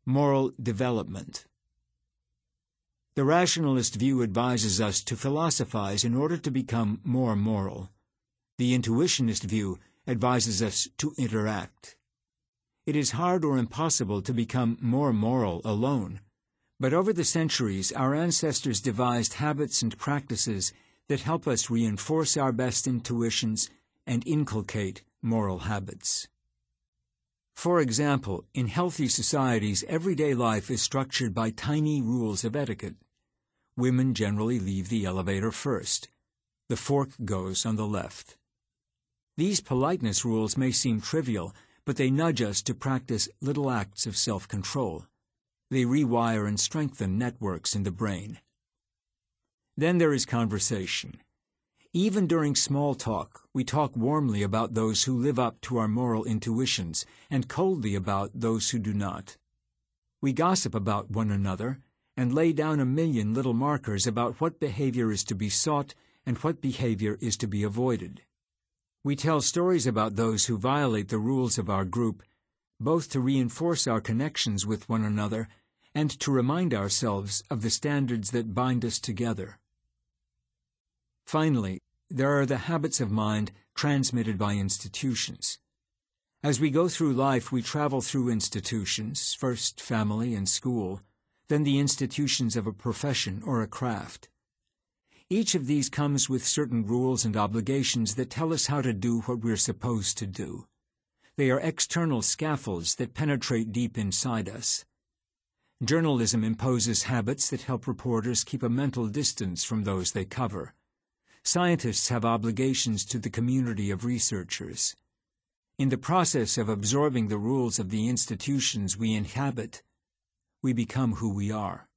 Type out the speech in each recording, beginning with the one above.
Moral development. The rationalist view advises us to philosophize in order to become more moral. The intuitionist view advises us to interact. It is hard or impossible to become more moral alone, but over the centuries our ancestors devised habits and practices that help us reinforce our best intuitions and inculcate moral habits. For example, in healthy societies, everyday life is structured by tiny rules of etiquette. Women generally leave the elevator first. The fork goes on the left. These politeness rules may seem trivial, but they nudge us to practice little acts of self-control. They rewire and strengthen networks in the brain. Then there is conversation. Even during small talk, we talk warmly about those who live up to our moral intuitions and coldly about those who do not. We gossip about one another and lay down a million little markers about what behavior is to be sought and what behavior is to be avoided. We tell stories about those who violate the rules of our group, both to reinforce our connections with one another and to remind ourselves of the standards that bind us together. Finally, there are the habits of mind transmitted by institutions. As we go through life, we travel through institutions, first family and school, then the institutions of a profession or a craft. Each of these comes with certain rules and obligations that tell us how to do what we're supposed to do. They are external scaffolds that penetrate deep inside us. Journalism imposes habits that help reporters keep a mental distance from those they cover. Scientists have obligations to the community of researchers. In the process of absorbing the rules of the institutions we inhabit, we become who we are.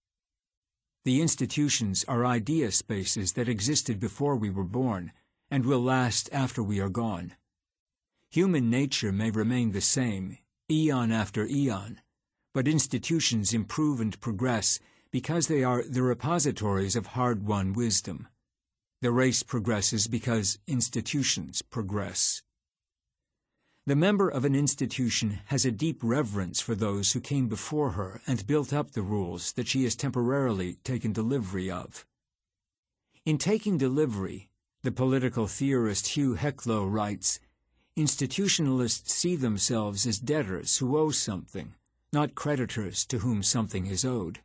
The institutions are idea spaces that existed before we were born and will last after we are gone. Human nature may remain the same, eon after eon, but institutions improve and progress because they are the repositories of hard-won wisdom. The race progresses because institutions progress. The member of an institution has a deep reverence for those who came before her and built up the rules that she has temporarily taken delivery of. In Taking Delivery, the political theorist Hugh Heclo writes, "Institutionalists see themselves as debtors who owe something, not creditors to whom something is owed."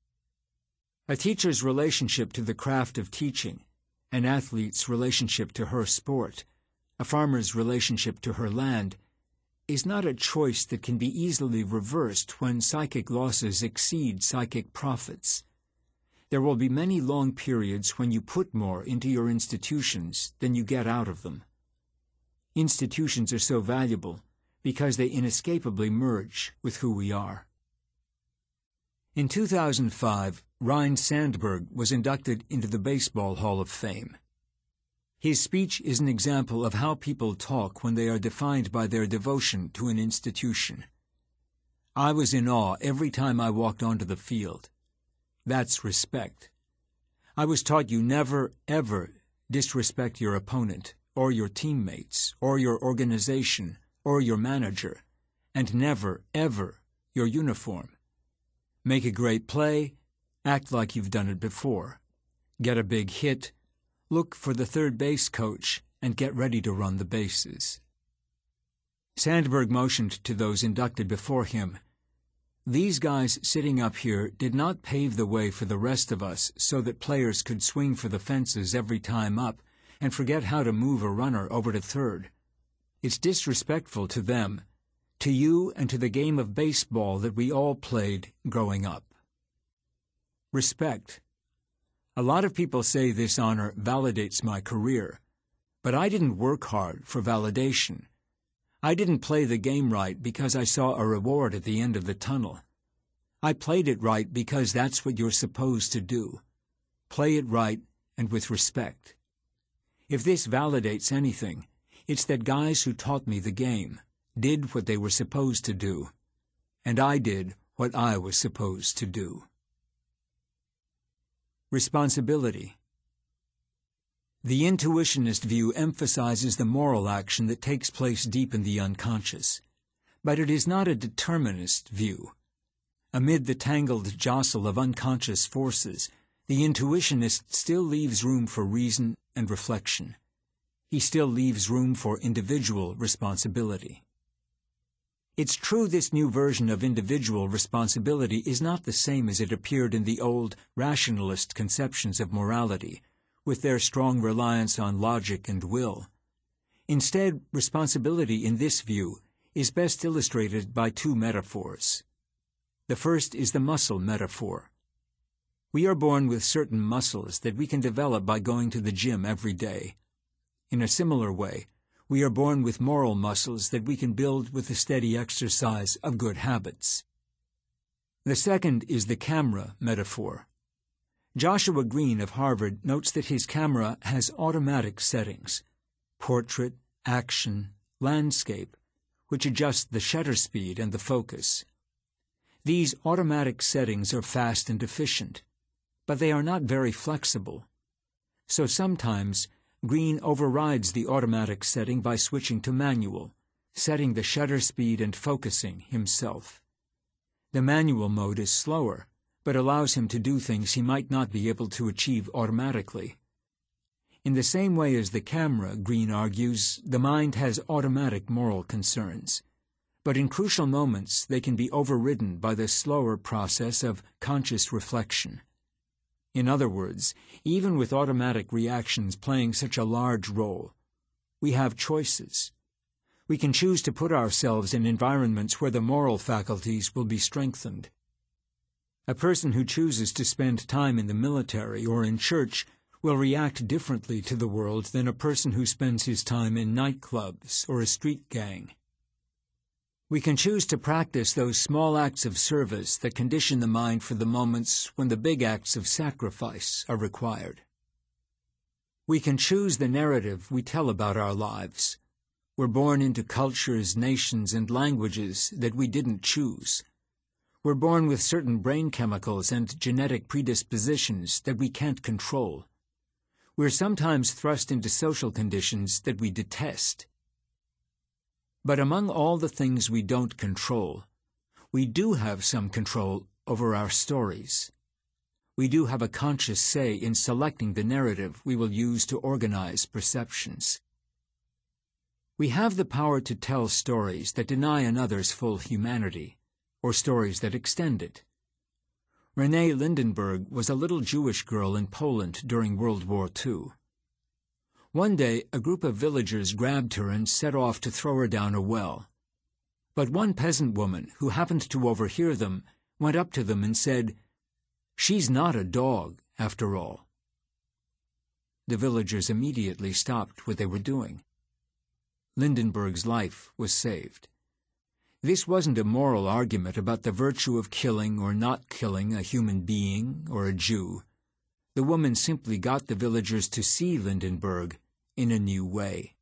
A teacher's relationship to the craft of teaching, an athlete's relationship to her sport, a farmer's relationship to her land, is not a choice that can be easily reversed when psychic losses exceed psychic profits. There will be many long periods when you put more into your institutions than you get out of them. Institutions are so valuable because they inescapably merge with who we are. In 2005, Ryne Sandberg was inducted into the Baseball Hall of Fame. His speech is an example of how people talk when they are defined by their devotion to an institution. "I was in awe every time I walked onto the field. That's respect. I was taught you never, ever disrespect your opponent, or your teammates, or your organization, or your manager, and never, ever your uniform. Make a great play, act like you've done it before. Get a big hit, look for the third base coach, and get ready to run the bases." Sandberg motioned to those inducted before him. "These guys sitting up here did not pave the way for the rest of us so that players could swing for the fences every time up and forget how to move a runner over to third. It's disrespectful to them, to you and to the game of baseball that we all played growing up." Respect. A lot of people say this honor validates my career, but I didn't work hard for validation. I didn't play the game right because I saw a reward at the end of the tunnel. I played it right because that's what you're supposed to do. Play it right and with respect. If this validates anything, it's that guys who taught me the game did what they were supposed to do, and I did what I was supposed to do. Responsibility. The intuitionist view emphasizes the moral action that takes place deep in the unconscious, but it is not a determinist view. Amid the tangled jostle of unconscious forces, the intuitionist still leaves room for reason and reflection. He still leaves room for individual responsibility. It's true this new version of individual responsibility is not the same as it appeared in the old rationalist conceptions of morality, with their strong reliance on logic and will. Instead, responsibility in this view is best illustrated by two metaphors. The first is the muscle metaphor. We are born with certain muscles that we can develop by going to the gym every day. In a similar way, we are born with moral muscles that we can build with the steady exercise of good habits. The second is the camera metaphor. Joshua Green of Harvard notes that his camera has automatic settings: portrait, action, landscape, which adjust the shutter speed and the focus. These automatic settings are fast and efficient, but they are not very flexible. So sometimes Green overrides the automatic setting by switching to manual, setting the shutter speed and focusing himself. The manual mode is slower, but allows him to do things he might not be able to achieve automatically. In the same way as the camera, Green argues, the mind has automatic moral concerns, but in crucial moments they can be overridden by the slower process of conscious reflection. In other words, even with automatic reactions playing such a large role, we have choices. We can choose to put ourselves in environments where the moral faculties will be strengthened. A person who chooses to spend time in the military or in church will react differently to the world than a person who spends his time in nightclubs or a street gang. We can choose to practice those small acts of service that condition the mind for the moments when the big acts of sacrifice are required. We can choose the narrative we tell about our lives. We're born into cultures, nations, and languages that we didn't choose. We're born with certain brain chemicals and genetic predispositions that we can't control. We're sometimes thrust into social conditions that we detest. But among all the things we don't control, we do have some control over our stories. We do have a conscious say in selecting the narrative we will use to organize perceptions. We have the power to tell stories that deny another's full humanity, or stories that extend it. Renée Lindenberg was a little Jewish girl in Poland during World War II. One day, a group of villagers grabbed her and set off to throw her down a well. But one peasant woman, who happened to overhear them, went up to them and said, "She's not a dog, after all." The villagers immediately stopped what they were doing. Lindenberg's life was saved. This wasn't a moral argument about the virtue of killing or not killing a human being or a Jew. The woman simply got the villagers to see Lindenberg in a new way.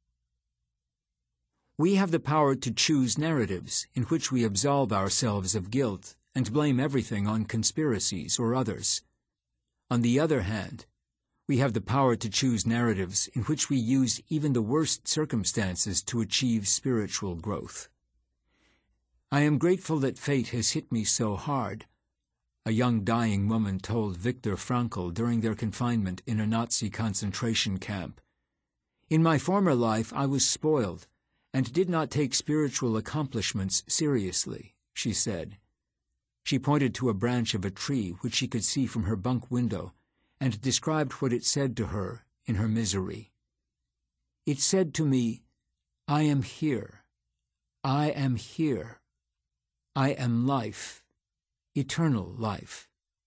We have the power to choose narratives in which we absolve ourselves of guilt and blame everything on conspiracies or others. On the other hand, we have the power to choose narratives in which we use even the worst circumstances to achieve spiritual growth. "I am grateful that fate has hit me so hard," a young dying woman told Viktor Frankl during their confinement in a Nazi concentration camp. "In my former life I was spoiled and did not take spiritual accomplishments seriously," she said. She pointed to a branch of a tree which she could see from her bunk window and described what it said to her in her misery. "It said to me, 'I am here. I am here. I am life, eternal life.'"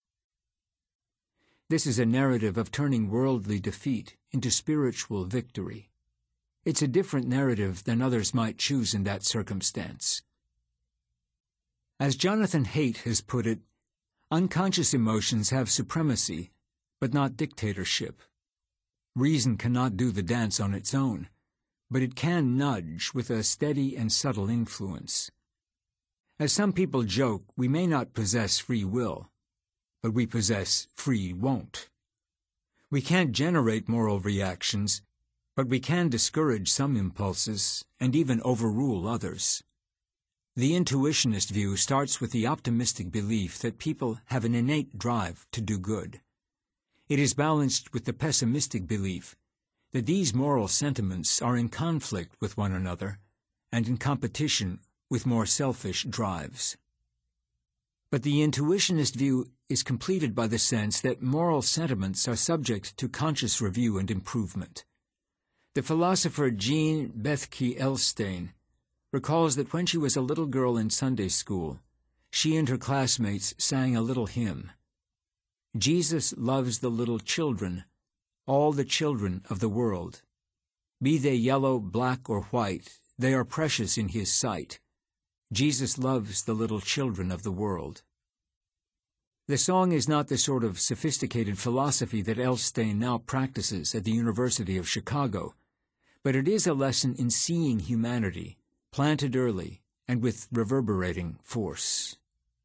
This is a narrative of turning worldly defeat into spiritual victory. It's a different narrative than others might choose in that circumstance. As Jonathan Haidt has put it, unconscious emotions have supremacy, but not dictatorship. Reason cannot do the dance on its own, but it can nudge with a steady and subtle influence. As some people joke, we may not possess free will, but we possess free won't. We can't generate moral reactions, but we can discourage some impulses and even overrule others. The intuitionist view starts with the optimistic belief that people have an innate drive to do good. It is balanced with the pessimistic belief that these moral sentiments are in conflict with one another and in competition with more selfish drives. But the intuitionist view is completed by the sense that moral sentiments are subject to conscious review and improvement. The philosopher Jean Bethke Elstein recalls that when she was a little girl in Sunday school, she and her classmates sang a little hymn. Jesus loves the little children, all the children of the world. Be they yellow, black, or white, they are precious in His sight. Jesus loves the little children of the world. The song is not the sort of sophisticated philosophy that Elstein now practices at the University of Chicago, but it is a lesson in seeing humanity, planted early and with reverberating force.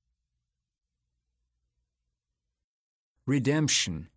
Redemption.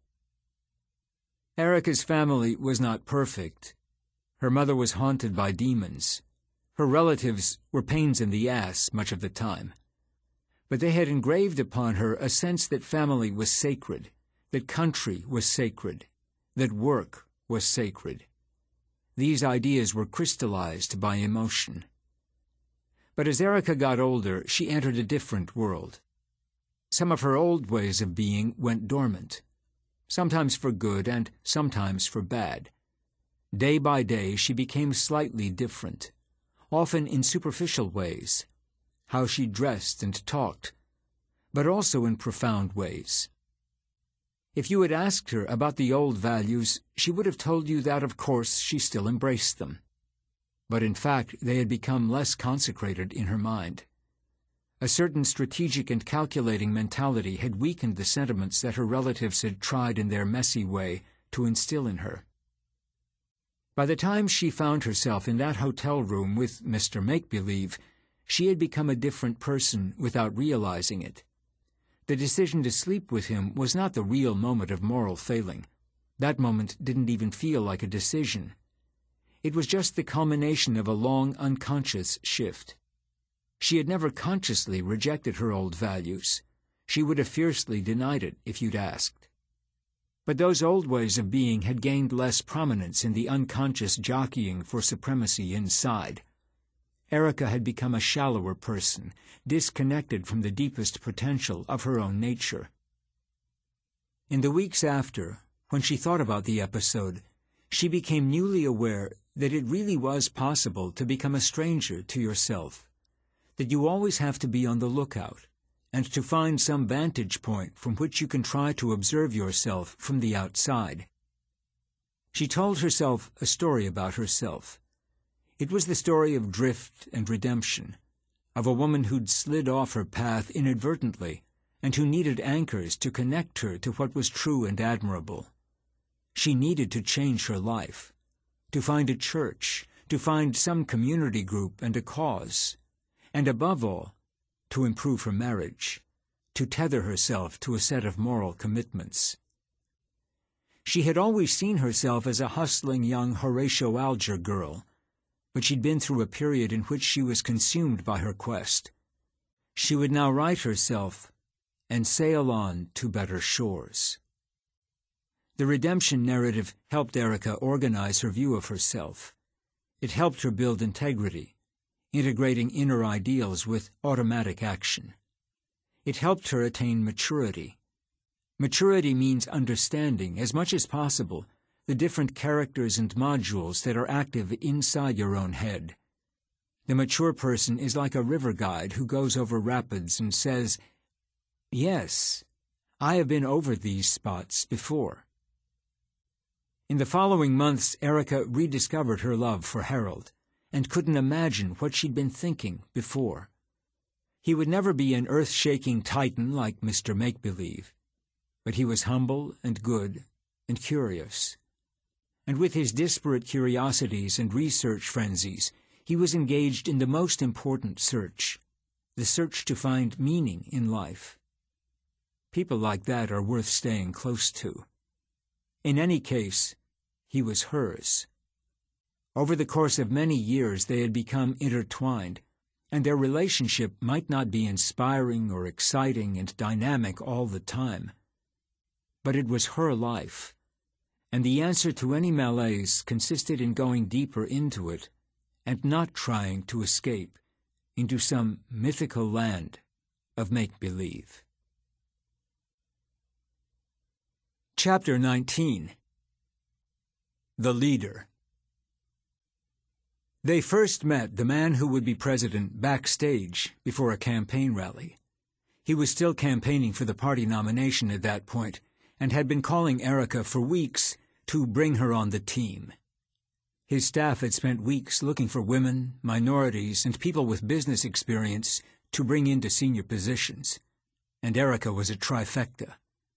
Erica's family was not perfect. Her mother was haunted by demons. Her relatives were pains in the ass much of the time. But they had engraved upon her a sense that family was sacred, that country was sacred, that work was sacred. These ideas were crystallized by emotion. But as Erica got older, she entered a different world. Some of her old ways of being went dormant, sometimes for good and sometimes for bad. Day by day she became slightly different, often in superficial ways, how she dressed and talked, but also in profound ways. If you had asked her about the old values, she would have told you that, of course, she still embraced them. But in fact, they had become less consecrated in her mind. A certain strategic and calculating mentality had weakened the sentiments that her relatives had tried in their messy way to instill in her. By the time she found herself in that hotel room with Mr. Make-Believe, she had become a different person without realizing it. The decision to sleep with him was not the real moment of moral failing. That moment didn't even feel like a decision. It was just the culmination of a long, unconscious shift. She had never consciously rejected her old values. She would have fiercely denied it if you'd asked. But those old ways of being had gained less prominence in the unconscious jockeying for supremacy inside. Erica had become a shallower person, disconnected from the deepest potential of her own nature. In the weeks after, when she thought about the episode, she became newly aware that it really was possible to become a stranger to yourself, that you always have to be on the lookout, and to find some vantage point from which you can try to observe yourself from the outside. She told herself a story about herself. It was the story of drift and redemption, of a woman who'd slid off her path inadvertently and who needed anchors to connect her to what was true and admirable. She needed to change her life, to find a church, to find some community group and a cause, and above all, to improve her marriage, to tether herself to a set of moral commitments. She had always seen herself as a hustling young Horatio Alger girl, but she'd been through a period in which she was consumed by her quest. She would now right herself and sail on to better shores. The redemption narrative helped Erica organize her view of herself. It helped her build integrity, integrating inner ideals with automatic action. It helped her attain maturity. Maturity means understanding, as much as possible, the different characters and modules that are active inside your own head. The mature person is like a river guide who goes over rapids and says, "Yes, I have been over these spots before." In the following months, Erica rediscovered her love for Harold, and couldn't imagine what she'd been thinking before. He would never be an earth-shaking titan like Mr. Make-Believe, but he was humble and good and curious. And with his disparate curiosities and research frenzies, he was engaged in the most important search, the search to find meaning in life. People like that are worth staying close to. In any case, he was hers. Over the course of many years they had become intertwined, and their relationship might not be inspiring or exciting and dynamic all the time. But it was her life, and the answer to any malaise consisted in going deeper into it and not trying to escape into some mythical land of make-believe. Chapter 19. The Leader. They first met the man who would be president backstage before a campaign rally. He was still campaigning for the party nomination at that point, and had been calling Erica for weeks to bring her on the team. His staff had spent weeks looking for women, minorities, and people with business experience to bring into senior positions, and Erica was a trifecta.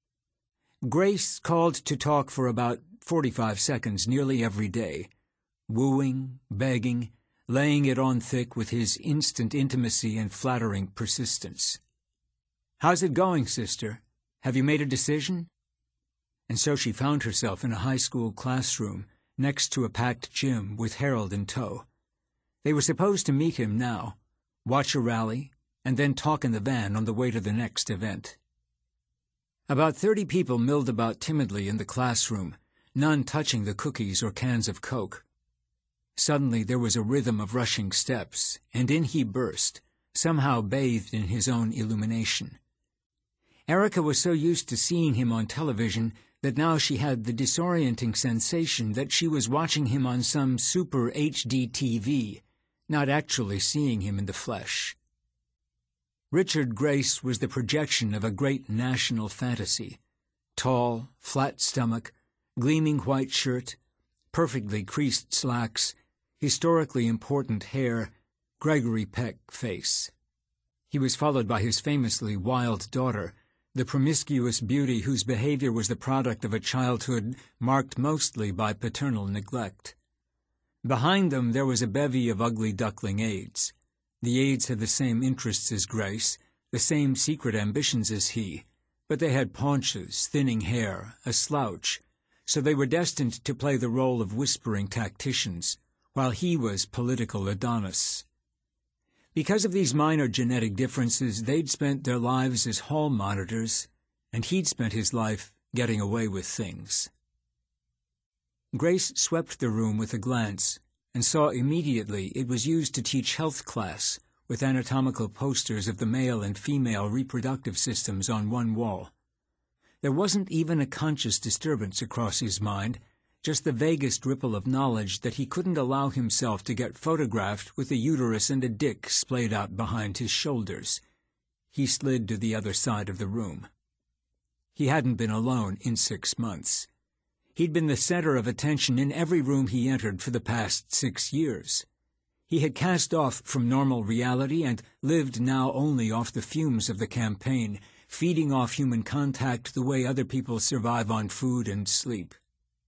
Grace called to talk for about 45 seconds nearly every day, wooing, begging, laying it on thick with his instant intimacy and flattering persistence. "How's it going, sister? Have you made a decision?" And so she found herself in a high school classroom next to a packed gym with Harold in tow. They were supposed to meet him now, watch a rally, and then talk in the van on the way to the next event. About 30 people milled about timidly in the classroom, none touching the cookies or cans of Coke. Suddenly there was a rhythm of rushing steps, and in he burst, somehow bathed in his own illumination. Erica was so used to seeing him on television that now she had the disorienting sensation that she was watching him on some super HD TV, not actually seeing him in the flesh. Richard Grace was the projection of a great national fantasy. Tall, flat stomach, gleaming white shirt, perfectly creased slacks, historically important hair, Gregory Peck face. He was followed by his famously wild daughter, the promiscuous beauty whose behavior was the product of a childhood marked mostly by paternal neglect. Behind them there was a bevy of ugly duckling aides. The aides had the same interests as Grace, the same secret ambitions as he, but they had paunches, thinning hair, a slouch, so they were destined to play the role of whispering tacticians, while he was political Adonis. Because of these minor genetic differences, they'd spent their lives as hall monitors, and he'd spent his life getting away with things. Grace swept the room with a glance, and saw immediately it was used to teach health class, with anatomical posters of the male and female reproductive systems on one wall. There wasn't even a conscious disturbance across his mind, just the vaguest ripple of knowledge that he couldn't allow himself to get photographed with a uterus and a dick splayed out behind his shoulders. He slid to the other side of the room. He hadn't been alone in 6 months. He'd been the center of attention in every room he entered for the past 6 years. He had cast off from normal reality and lived now only off the fumes of the campaign, feeding off human contact the way other people survive on food and sleep.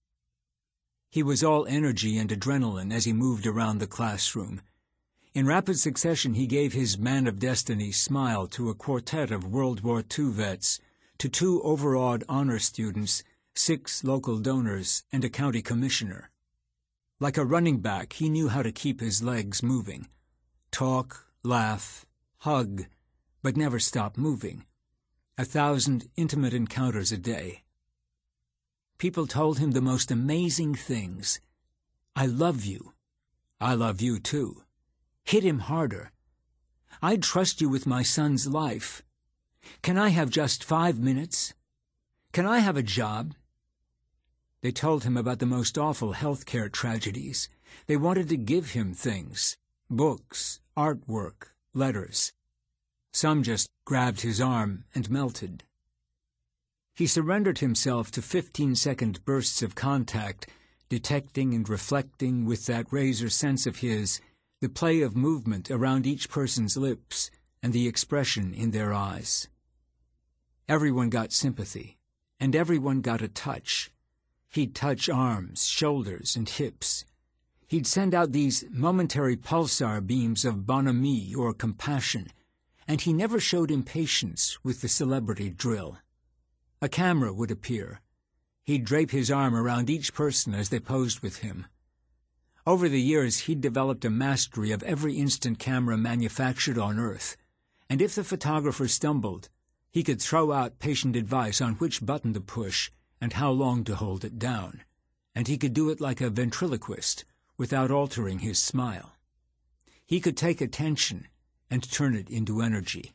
He was all energy and adrenaline as he moved around the classroom. In rapid succession he gave his Man of Destiny smile to a quartet of World War II vets, to 2 overawed honor students, 6 local donors, and a county commissioner. Like a running back, he knew how to keep his legs moving. Talk, laugh, hug, but never stop moving. 1,000 intimate encounters a day. People told him the most amazing things. "I love you." "I love you too." "Hit him harder." "I'd trust you with my son's life." "Can I have just 5 minutes?" "Can I have a job?" They told him about the most awful healthcare tragedies. They wanted to give him things, books, artwork, letters. Some just grabbed his arm and melted. He surrendered himself to 15-second bursts of contact, detecting and reflecting with that razor sense of his the play of movement around each person's lips and the expression in their eyes. Everyone got sympathy, and everyone got a touch. He'd touch arms, shoulders, and hips. He'd send out these momentary pulsar beams of bonhomie or compassion, and he never showed impatience with the celebrity drill. A camera would appear. He'd drape his arm around each person as they posed with him. Over the years, he'd developed a mastery of every instant camera manufactured on Earth, and if the photographer stumbled, he could throw out patient advice on which button to push and how long to hold it down, and he could do it like a ventriloquist without altering his smile. He could take attention and turn it into energy.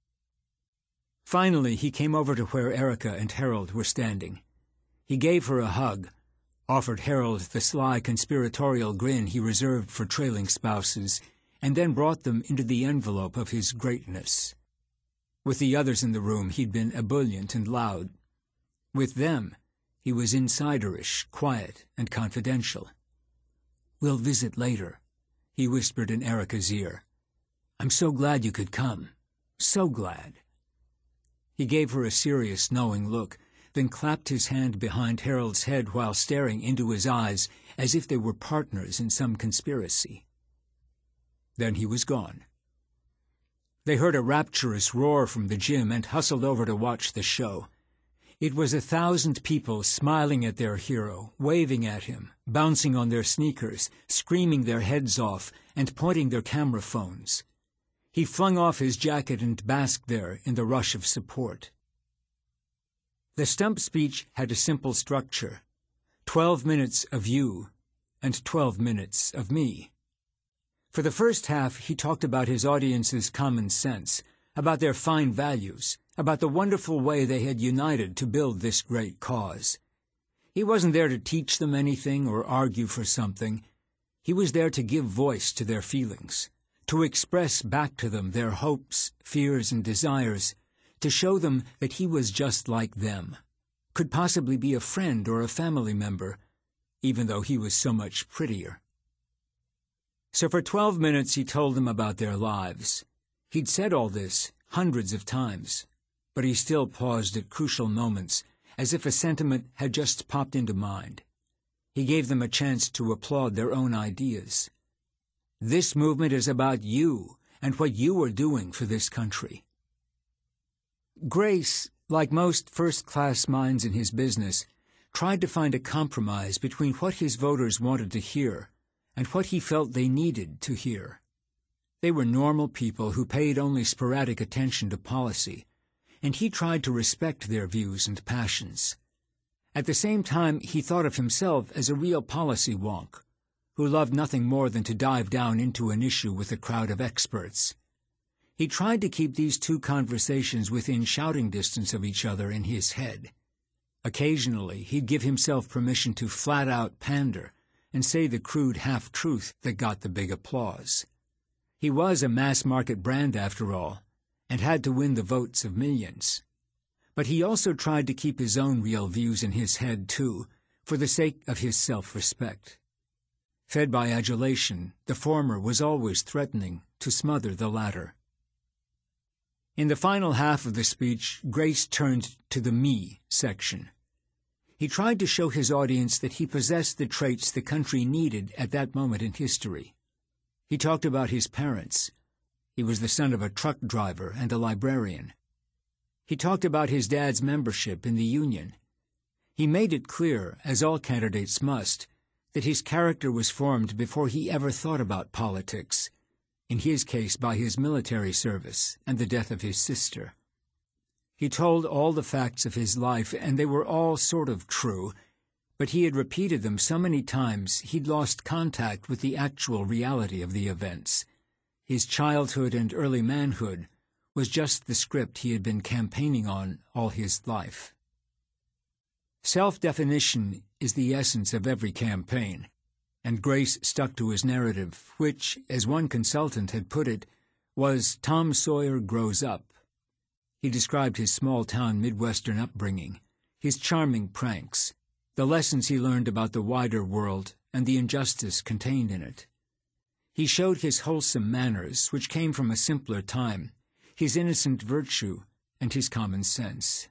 Finally, he came over to where Erica and Harold were standing. He gave her a hug, offered Harold the sly conspiratorial grin he reserved for trailing spouses, and then brought them into the envelope of his greatness. With the others in the room, he'd been ebullient and loud. With them, he was insiderish, quiet, and confidential. "We'll visit later," he whispered in Erica's ear. "I'm so glad you could come. So glad." He gave her a serious, knowing look, then clapped his hand behind Harold's head while staring into his eyes as if they were partners in some conspiracy. Then he was gone. They heard a rapturous roar from the gym and hustled over to watch the show. It was 1,000 people smiling at their hero, waving at him, bouncing on their sneakers, screaming their heads off, and pointing their camera phones. He flung off his jacket and basked there in the rush of support. The stump speech had a simple structure: 12 minutes of you and 12 minutes of me. For the first half, he talked about his audience's common sense, about their fine values, about the wonderful way they had united to build this great cause. He wasn't there to teach them anything or argue for something. He was there to give voice to their feelings, to express back to them their hopes, fears, and desires, to show them that he was just like them, could possibly be a friend or a family member, even though he was so much prettier. So for 12 minutes he told them about their lives. He'd said all this hundreds of times, but he still paused at crucial moments, as if a sentiment had just popped into mind. He gave them a chance to applaud their own ideas. "This movement is about you and what you are doing for this country." Grace, like most first-class minds in his business, tried to find a compromise between what his voters wanted to hear and what he felt they needed to hear. They were normal people who paid only sporadic attention to policy, and he tried to respect their views and passions. At the same time, he thought of himself as a real policy wonk, who loved nothing more than to dive down into an issue with a crowd of experts. He tried to keep these two conversations within shouting distance of each other in his head. Occasionally, he'd give himself permission to flat-out pander and say the crude half-truth that got the big applause. He was a mass-market brand, after all, and had to win the votes of millions. But he also tried to keep his own real views in his head, too, for the sake of his self-respect. Fed by adulation, the former was always threatening to smother the latter. In the final half of the speech, Grace turned to the me section. He tried to show his audience that he possessed the traits the country needed at that moment in history. He talked about his parents. He was the son of a truck driver and a librarian. He talked about his dad's membership in the union. He made it clear, as all candidates must, that his character was formed before he ever thought about politics, in his case by his military service and the death of his sister. He told all the facts of his life, and they were all sort of true, but he had repeated them so many times he'd lost contact with the actual reality of the events. His childhood and early manhood was just the script he had been campaigning on all his life. Self-definition is the essence of every campaign, and Grace stuck to his narrative, which, as one consultant had put it, was Tom Sawyer grows up. He described his small-town Midwestern upbringing, his charming pranks, the lessons he learned about the wider world and the injustice contained in it. He showed his wholesome manners, which came from a simpler time, his innocent virtue, and his common sense.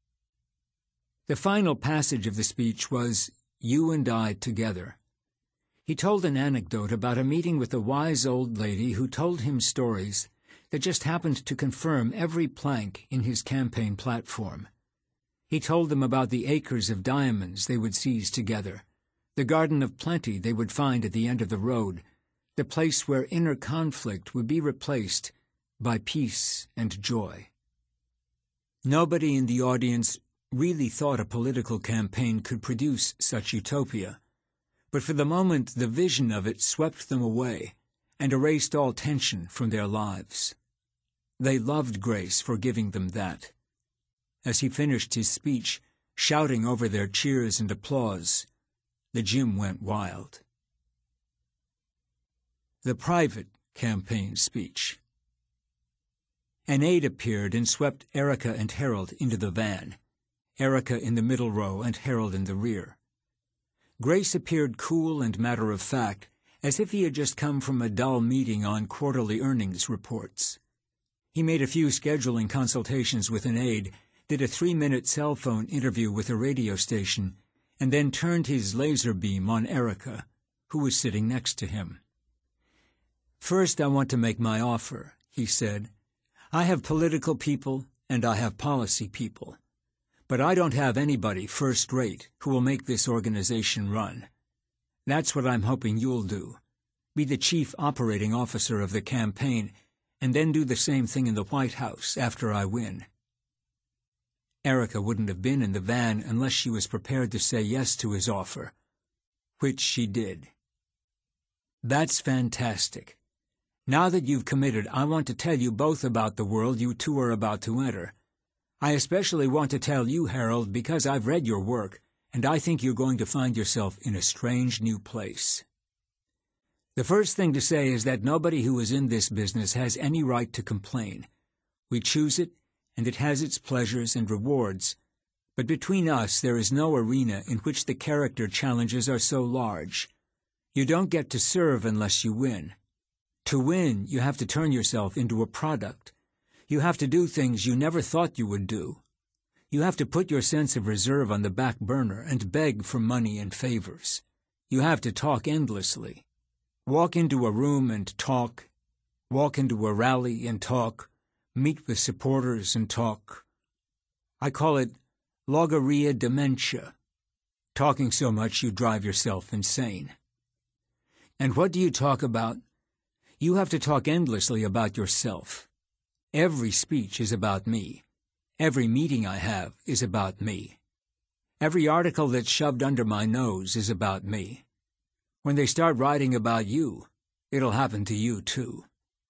The final passage of the speech was, "You and I together." He told an anecdote about a meeting with a wise old lady who told him stories that just happened to confirm every plank in his campaign platform. He told them about the acres of diamonds they would seize together, the garden of plenty they would find at the end of the road, the place where inner conflict would be replaced by peace and joy. Nobody in the audience really thought a political campaign could produce such utopia, but for the moment the vision of it swept them away and erased all tension from their lives. They loved Grace for giving them that. As he finished his speech, shouting over their cheers and applause, the gym went wild. The private campaign speech. An aide appeared and swept Erica and Harold into the van, Erica in the middle row and Harold in the rear. Grace appeared cool and matter-of-fact, as if he had just come from a dull meeting on quarterly earnings reports. He made a few scheduling consultations with an aide, did a 3-minute cell phone interview with a radio station, and then turned his laser beam on Erica, who was sitting next to him. "First, I want to make my offer," he said. "I have political people and I have policy people. But I don't have anybody first-rate who will make this organization run. That's what I'm hoping you'll do. Be the chief operating officer of the campaign, and then do the same thing in the White House after I win." Erica wouldn't have been in the van unless she was prepared to say yes to his offer, which she did. "That's fantastic. Now that you've committed, I want to tell you both about the world you two are about to enter. I especially want to tell you, Harold, because I've read your work, and I think you're going to find yourself in a strange new place. The first thing to say is that nobody who is in this business has any right to complain. We choose it, and it has its pleasures and rewards, but between us there is no arena in which the character challenges are so large. You don't get to serve unless you win. To win, you have to turn yourself into a product. You have to do things you never thought you would do. You have to put your sense of reserve on the back burner and beg for money and favors. You have to talk endlessly. Walk into a room and talk. Walk into a rally and talk. Meet with supporters and talk. I call it logorrhea dementia. Talking so much you drive yourself insane. And what do you talk about? You have to talk endlessly about yourself. Every speech is about me. Every meeting I have is about me. Every article that's shoved under my nose is about me. When they start writing about you, it'll happen to you too.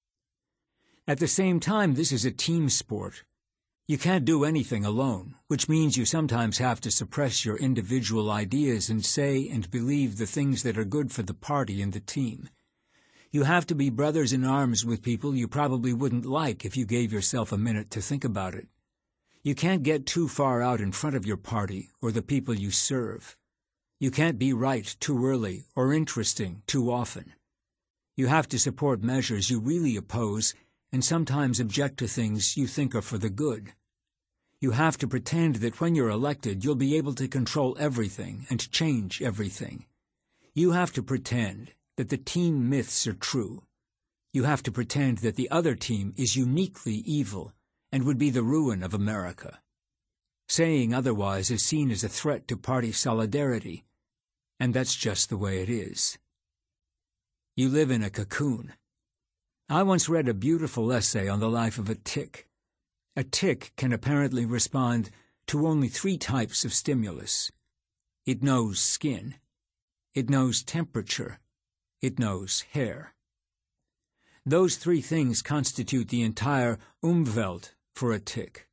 At the same time, this is a team sport. You can't do anything alone, which means you sometimes have to suppress your individual ideas and say and believe the things that are good for the party and the team. You have to be brothers in arms with people you probably wouldn't like if you gave yourself a minute to think about it. You can't get too far out in front of your party or the people you serve. You can't be right too early or interesting too often. You have to support measures you really oppose and sometimes object to things you think are for the good. You have to pretend that when you're elected you'll be able to control everything and change everything. You have to pretend that the team myths are true. You have to pretend that the other team is uniquely evil and would be the ruin of America. Saying otherwise is seen as a threat to party solidarity, and that's just the way it is. You live in a cocoon. I once read a beautiful essay on the life of a tick. A tick can apparently respond to only 3 types of stimulus. It knows skin. It knows temperature. It knows hair. Those 3 things constitute the entire Umwelt for a tick.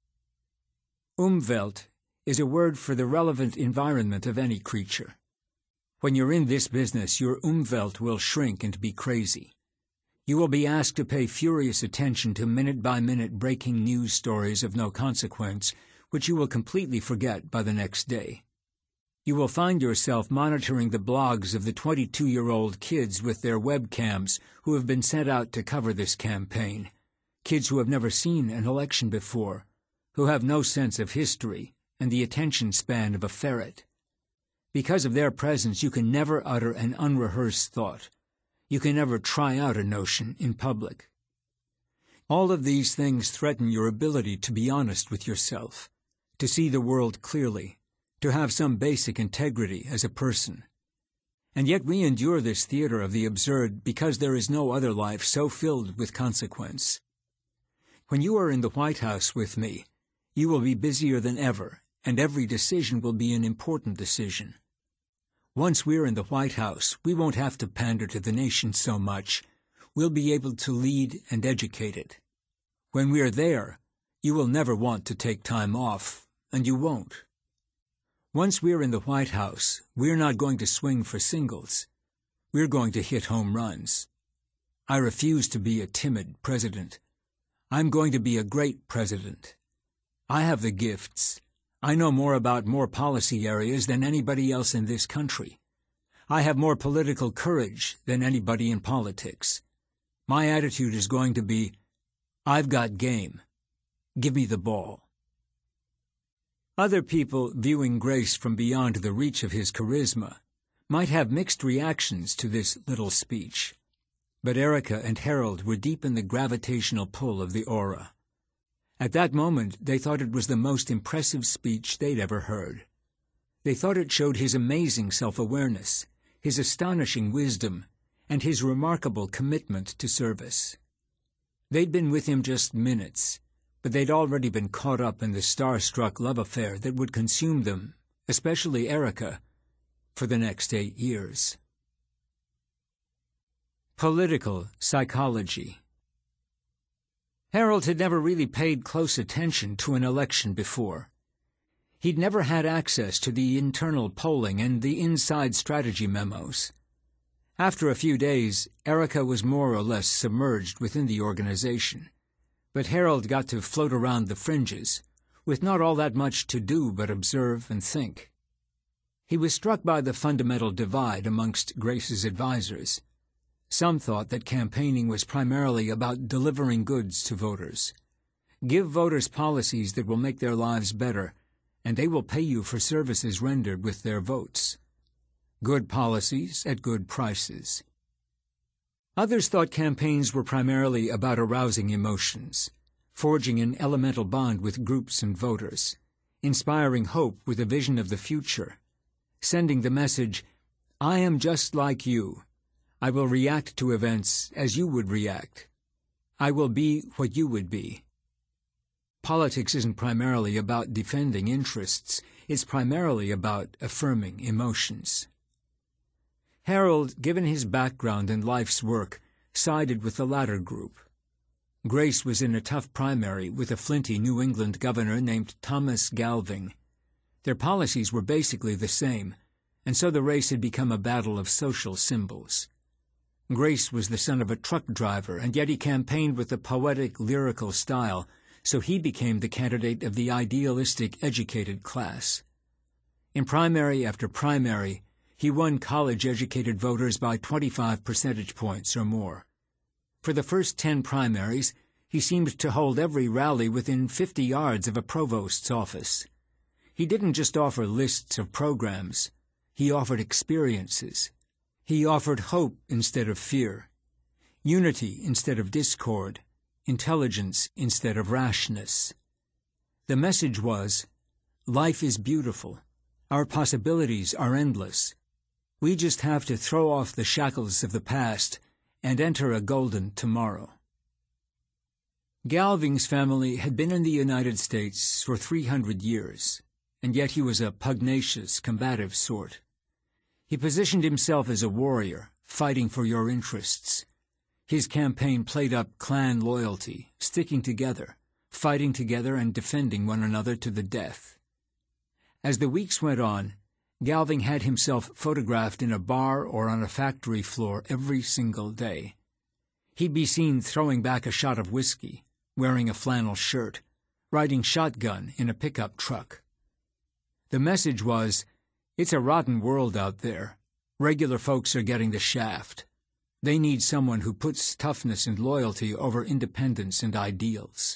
Umwelt is a word for the relevant environment of any creature. When you're in this business, your Umwelt will shrink and be crazy. You will be asked to pay furious attention to minute-by-minute breaking news stories of no consequence, which you will completely forget by the next day. You will find yourself monitoring the blogs of the 22-year-old kids with their webcams who have been sent out to cover this campaign, kids who have never seen an election before, who have no sense of history and the attention span of a ferret. Because of their presence, you can never utter an unrehearsed thought. You can never try out a notion in public. All of these things threaten your ability to be honest with yourself, to see the world clearly, to have some basic integrity as a person. And yet we endure this theater of the absurd because there is no other life so filled with consequence. When you are in the White House with me, you will be busier than ever, and every decision will be an important decision. Once we're in the White House, we won't have to pander to the nation so much. We'll be able to lead and educate it. When we are there, you will never want to take time off, and you won't. Once we're in the White House, we're not going to swing for singles. We're going to hit home runs. I refuse to be a timid president. I'm going to be a great president. I have the gifts. I know more about more policy areas than anybody else in this country. I have more political courage than anybody in politics. My attitude is going to be, I've got game. Give me the ball. Other people, viewing Grace from beyond the reach of his charisma, might have mixed reactions to this little speech. But Erica and Harold were deep in the gravitational pull of the aura. At that moment, they thought it was the most impressive speech they'd ever heard. They thought it showed his amazing self-awareness, his astonishing wisdom, and his remarkable commitment to service. They'd been with him just minutes, but they'd already been caught up in the star-struck love affair that would consume them, especially Erica, for the next 8 years. Political psychology. Harold had never really paid close attention to an election before. He'd never had access to the internal polling and the inside strategy memos. After a few days, Erica was more or less submerged within the organization, but Harold got to float around the fringes, with not all that much to do but observe and think. He was struck by the fundamental divide amongst Grace's advisors. Some thought that campaigning was primarily about delivering goods to voters. Give voters policies that will make their lives better, and they will pay you for services rendered with their votes. Good policies at good prices. Others thought campaigns were primarily about arousing emotions, forging an elemental bond with groups and voters, inspiring hope with a vision of the future, sending the message, I am just like you. I will react to events as you would react. I will be what you would be. Politics isn't primarily about defending interests. It's primarily about affirming emotions. Harold, given his background and life's work, sided with the latter group. Grace was in a tough primary with a flinty New England governor named Thomas Galving. Their policies were basically the same, and so the race had become a battle of social symbols. Grace was the son of a truck driver, and yet he campaigned with a poetic, lyrical style, so he became the candidate of the idealistic, educated class. In primary after primary, he won college-educated voters by 25 percentage points or more. For the first 10 primaries, he seemed to hold every rally within 50 yards of a provost's office. He didn't just offer lists of programs. He offered experiences. He offered hope instead of fear, unity instead of discord, intelligence instead of rashness. The message was, life is beautiful. Our possibilities are endless. We just have to throw off the shackles of the past and enter a golden tomorrow. Galving's family had been in the United States for 300 years, and yet he was a pugnacious, combative sort. He positioned himself as a warrior, fighting for your interests. His campaign played up clan loyalty, sticking together, fighting together and defending one another to the death. As the weeks went on, Galving had himself photographed in a bar or on a factory floor every single day. He'd be seen throwing back a shot of whiskey, wearing a flannel shirt, riding shotgun in a pickup truck. The message was, it's a rotten world out there. Regular folks are getting the shaft. They need someone who puts toughness and loyalty over independence and ideals.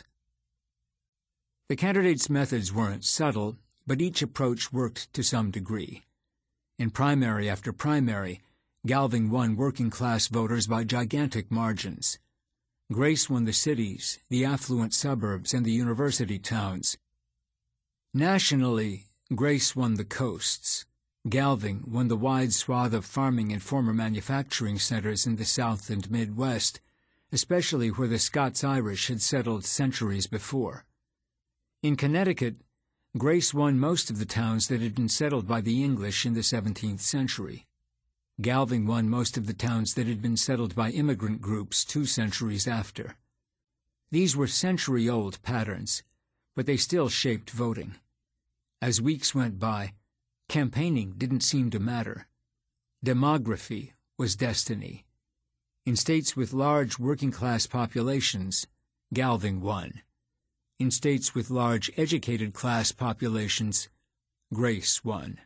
The candidates' methods weren't subtle, but each approach worked to some degree. In primary after primary, Galving won working-class voters by gigantic margins. Grace won the cities, the affluent suburbs, and the university towns. Nationally, Grace won the coasts. Galving won the wide swath of farming and former manufacturing centers in the South and Midwest, especially where the Scots-Irish had settled centuries before. In Connecticut, Grace won most of the towns that had been settled by the English in the 17th century. Galving won most of the towns that had been settled by immigrant groups 2 centuries after. These were century-old patterns, but they still shaped voting. As weeks went by, campaigning didn't seem to matter. Demography was destiny. In states with large working-class populations, Galving won. In states with large educated-class populations, Grace won.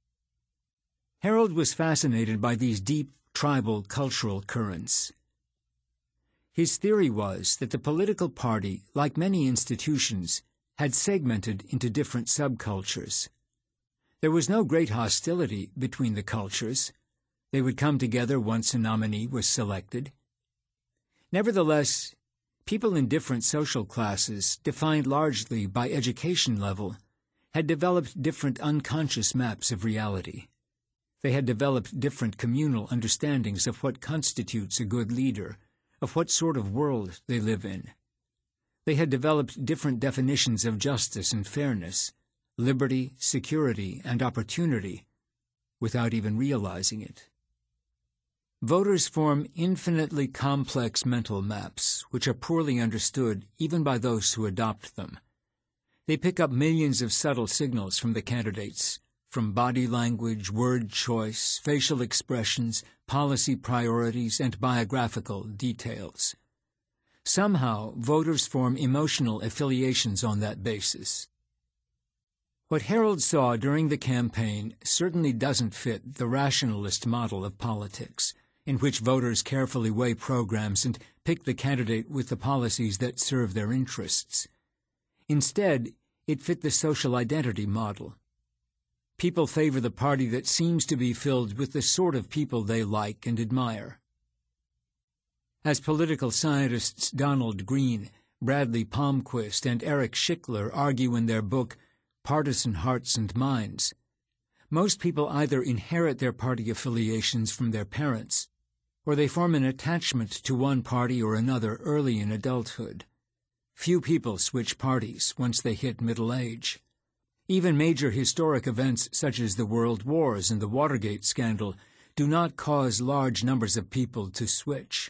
Harold was fascinated by these deep tribal cultural currents. His theory was that the political party, like many institutions, had segmented into different subcultures. There was no great hostility between the cultures. They would come together once a nominee was selected. Nevertheless, people in different social classes, defined largely by education level, had developed different unconscious maps of reality. They had developed different communal understandings of what constitutes a good leader, of what sort of world they live in. They had developed different definitions of justice and fairness, liberty, security, and opportunity, without even realizing it. Voters form infinitely complex mental maps, which are poorly understood even by those who adopt them. They pick up millions of subtle signals from the candidates, from body language, word choice, facial expressions, policy priorities, and biographical details. Somehow, voters form emotional affiliations on that basis. What Harold saw during the campaign certainly doesn't fit the rationalist model of politics, in which voters carefully weigh programs and pick the candidate with the policies that serve their interests. Instead, it fit the social identity model. People favor the party that seems to be filled with the sort of people they like and admire. As political scientists Donald Green, Bradley Palmquist, and Eric Schickler argue in their book Partisan Hearts and Minds, most people either inherit their party affiliations from their parents, or they form an attachment to one party or another early in adulthood. Few people switch parties once they hit middle age. Even major historic events such as the World Wars and the Watergate scandal do not cause large numbers of people to switch.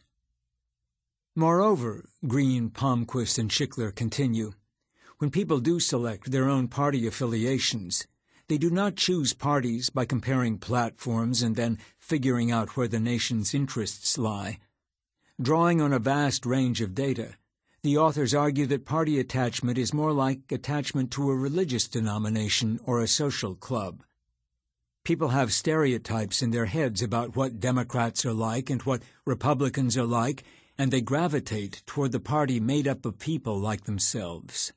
Moreover, Green, Palmquist, and Schickler continue, when people do select their own party affiliations, they do not choose parties by comparing platforms and then figuring out where the nation's interests lie. Drawing on a vast range of data, the authors argue that party attachment is more like attachment to a religious denomination or a social club. People have stereotypes in their heads about what Democrats are like and what Republicans are like, and they gravitate toward the party made up of people like themselves.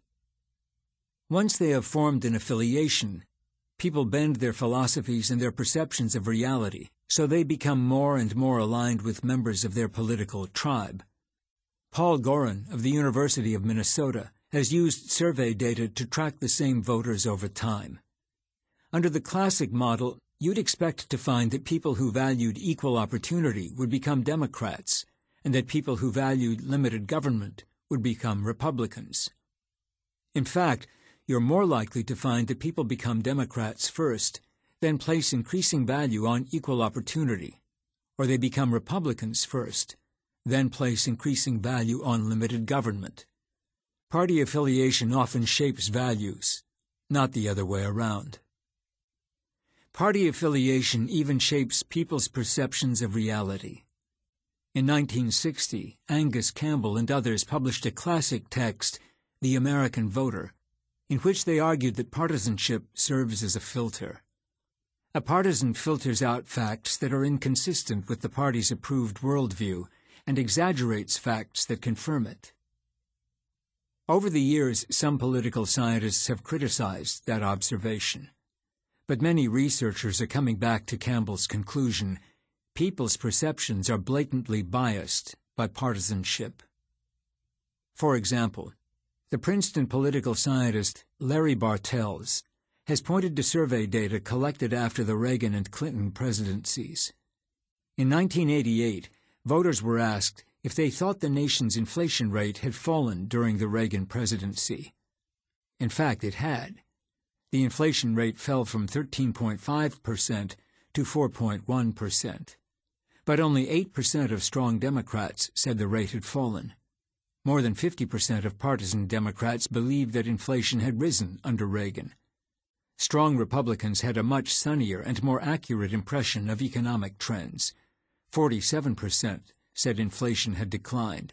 Once they have formed an affiliation, people bend their philosophies and their perceptions of reality, so they become more and more aligned with members of their political tribe. Paul Gorin of the University of Minnesota has used survey data to track the same voters over time. Under the classic model, you'd expect to find that people who valued equal opportunity would become Democrats, and that people who valued limited government would become Republicans. In fact, you're more likely to find that people become Democrats first, then place increasing value on equal opportunity, or they become Republicans first, then place increasing value on limited government. Party affiliation often shapes values, not the other way around. Party affiliation even shapes people's perceptions of reality. In 1960, Angus Campbell and others published a classic text, The American Voter, in which they argued that partisanship serves as a filter. A partisan filters out facts that are inconsistent with the party's approved worldview and exaggerates facts that confirm it. Over the years, some political scientists have criticized that observation, but many researchers are coming back to Campbell's conclusion: people's perceptions are blatantly biased by partisanship. For example, the Princeton political scientist Larry Bartels has pointed to survey data collected after the Reagan and Clinton presidencies. In 1988, voters were asked if they thought the nation's inflation rate had fallen during the Reagan presidency. In fact, it had. The inflation rate fell from 13.5% to 4.1%. But only 8% of strong Democrats said the rate had fallen. More than 50% of partisan Democrats believed that inflation had risen under Reagan. Strong Republicans had a much sunnier and more accurate impression of economic trends. 47% said inflation had declined.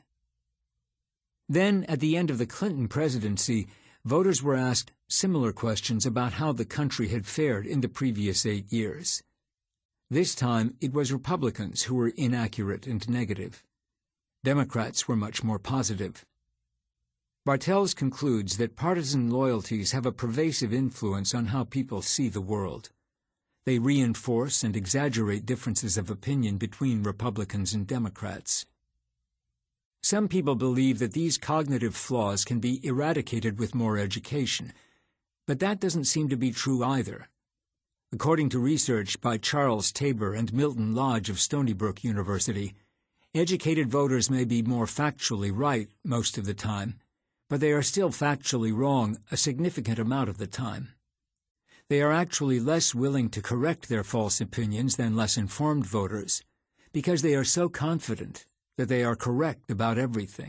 Then, at the end of the Clinton presidency, voters were asked similar questions about how the country had fared in the previous 8 years. This time, it was Republicans who were inaccurate and negative. Democrats were much more positive. Bartels concludes that partisan loyalties have a pervasive influence on how people see the world. They reinforce and exaggerate differences of opinion between Republicans and Democrats. Some people believe that these cognitive flaws can be eradicated with more education, but that doesn't seem to be true either. According to research by Charles Tabor and Milton Lodge of Stony Brook University, educated voters may be more factually right most of the time, but they are still factually wrong a significant amount of the time. They are actually less willing to correct their false opinions than less informed voters, because they are so confident that they are correct about everything.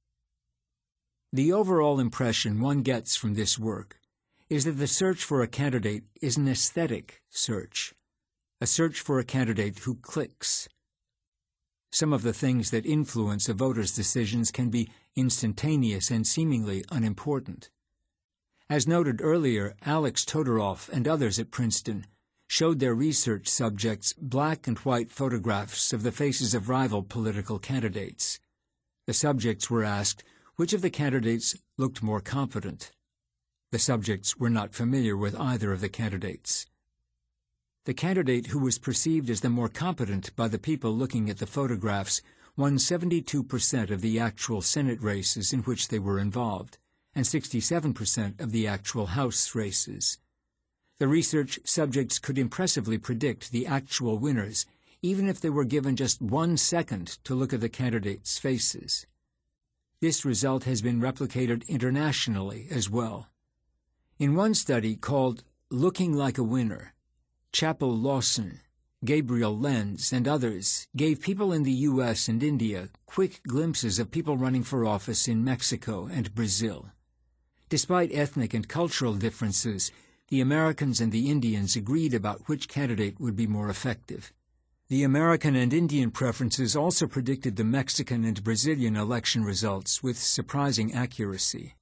The overall impression one gets from this work is that the search for a candidate is an aesthetic search, a search for a candidate who clicks. Some of the things that influence a voter's decisions can be instantaneous and seemingly unimportant. As noted earlier, Alex Todorov and others at Princeton showed their research subjects black and white photographs of the faces of rival political candidates. The subjects were asked which of the candidates looked more competent. The subjects were not familiar with either of the candidates. The candidate who was perceived as the more competent by the people looking at the photographs won 72% of the actual Senate races in which they were involved, and 67% of the actual House races. The research subjects could impressively predict the actual winners, even if they were given just 1 second to look at the candidates' faces. This result has been replicated internationally as well. In one study called Looking Like a Winner, Chappell Lawson, Gabriel Lenz, and others gave people in the U.S. and India quick glimpses of people running for office in Mexico and Brazil. Despite ethnic and cultural differences, the Americans and the Indians agreed about which candidate would be more effective. The American and Indian preferences also predicted the Mexican and Brazilian election results with surprising accuracy.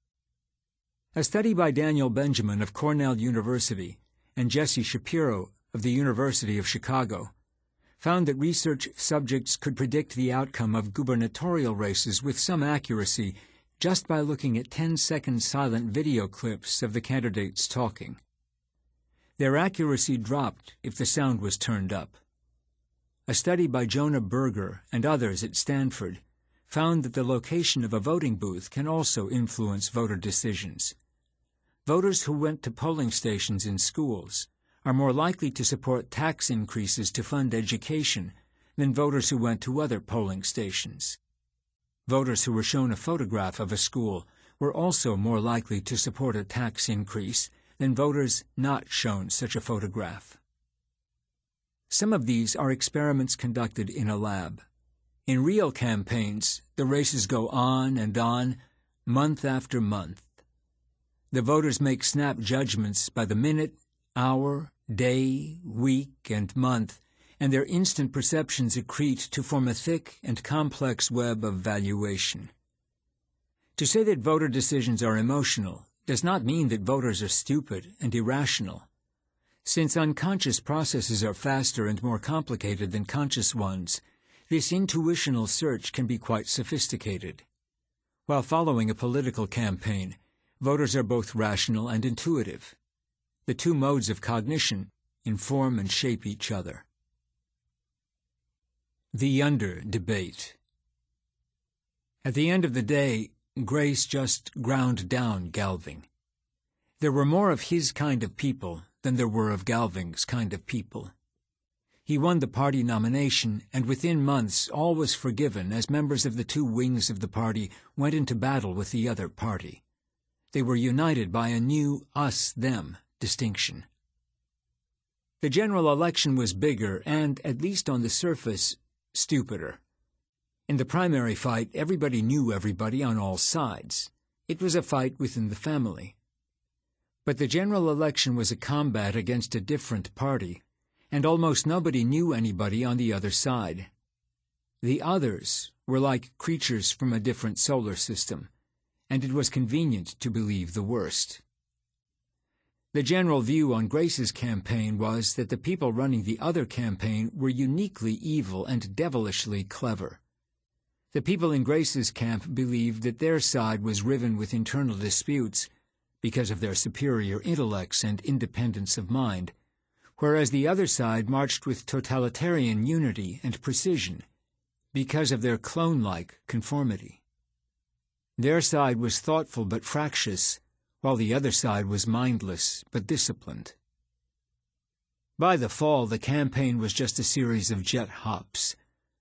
A study by Daniel Benjamin of Cornell University and Jesse Shapiro of the University of Chicago found that research subjects could predict the outcome of gubernatorial races with some accuracy just by looking at 10-second silent video clips of the candidates talking. Their accuracy dropped if the sound was turned up. A study by Jonah Berger and others at Stanford found that the location of a voting booth can also influence voter decisions. Voters who went to polling stations in schools are more likely to support tax increases to fund education than voters who went to other polling stations. Voters who were shown a photograph of a school were also more likely to support a tax increase than voters not shown such a photograph. Some of these are experiments conducted in a lab. In real campaigns, the races go on and on, month after month. The voters make snap judgments by the minute, hour, day, week, and month, and their instant perceptions accrete to form a thick and complex web of valuation. To say that voter decisions are emotional does not mean that voters are stupid and irrational. Since unconscious processes are faster and more complicated than conscious ones, this intuitional search can be quite sophisticated. While following a political campaign, voters are both rational and intuitive. The two modes of cognition inform and shape each other. The Yonder Debate. At the end of the day, Grace just ground down Galving. There were more of his kind of people than there were of Galving's kind of people. He won the party nomination, and within months all was forgiven as members of the two wings of the party went into battle with the other party. They were united by a new us-them distinction. The general election was bigger and, at least on the surface, stupider. In the primary fight, everybody knew everybody on all sides. It was a fight within the family. But the general election was a combat against a different party, and almost nobody knew anybody on the other side. The others were like creatures from a different solar system, and it was convenient to believe the worst. The general view on Grace's campaign was that the people running the other campaign were uniquely evil and devilishly clever. The people in Grace's camp believed that their side was riven with internal disputes because of their superior intellects and independence of mind, whereas the other side marched with totalitarian unity and precision because of their clone-like conformity. Their side was thoughtful but fractious, while the other side was mindless but disciplined. By the fall, the campaign was just a series of jet hops.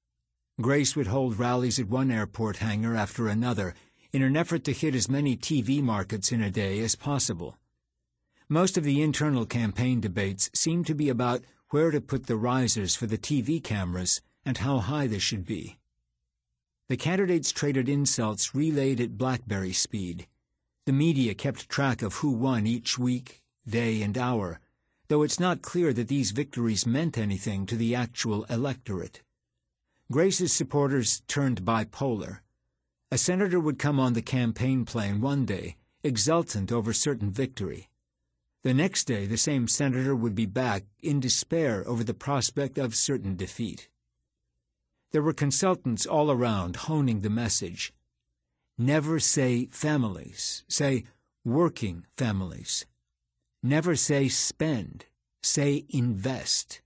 Grace would hold rallies at one airport hangar after another in an effort to hit as many TV markets in a day as possible. Most of the internal campaign debates seemed to be about where to put the risers for the TV cameras and how high they should be. The candidates traded insults relayed at BlackBerry speed. The media kept track of who won each week, day, and hour, though it's not clear that these victories meant anything to the actual electorate. Grace's supporters turned bipolar. A senator would come on the campaign plane one day, exultant over certain victory. The next day, the same senator would be back in despair over the prospect of certain defeat. There were consultants all around honing the message. Never say families, say working families. Never say spend, say invest.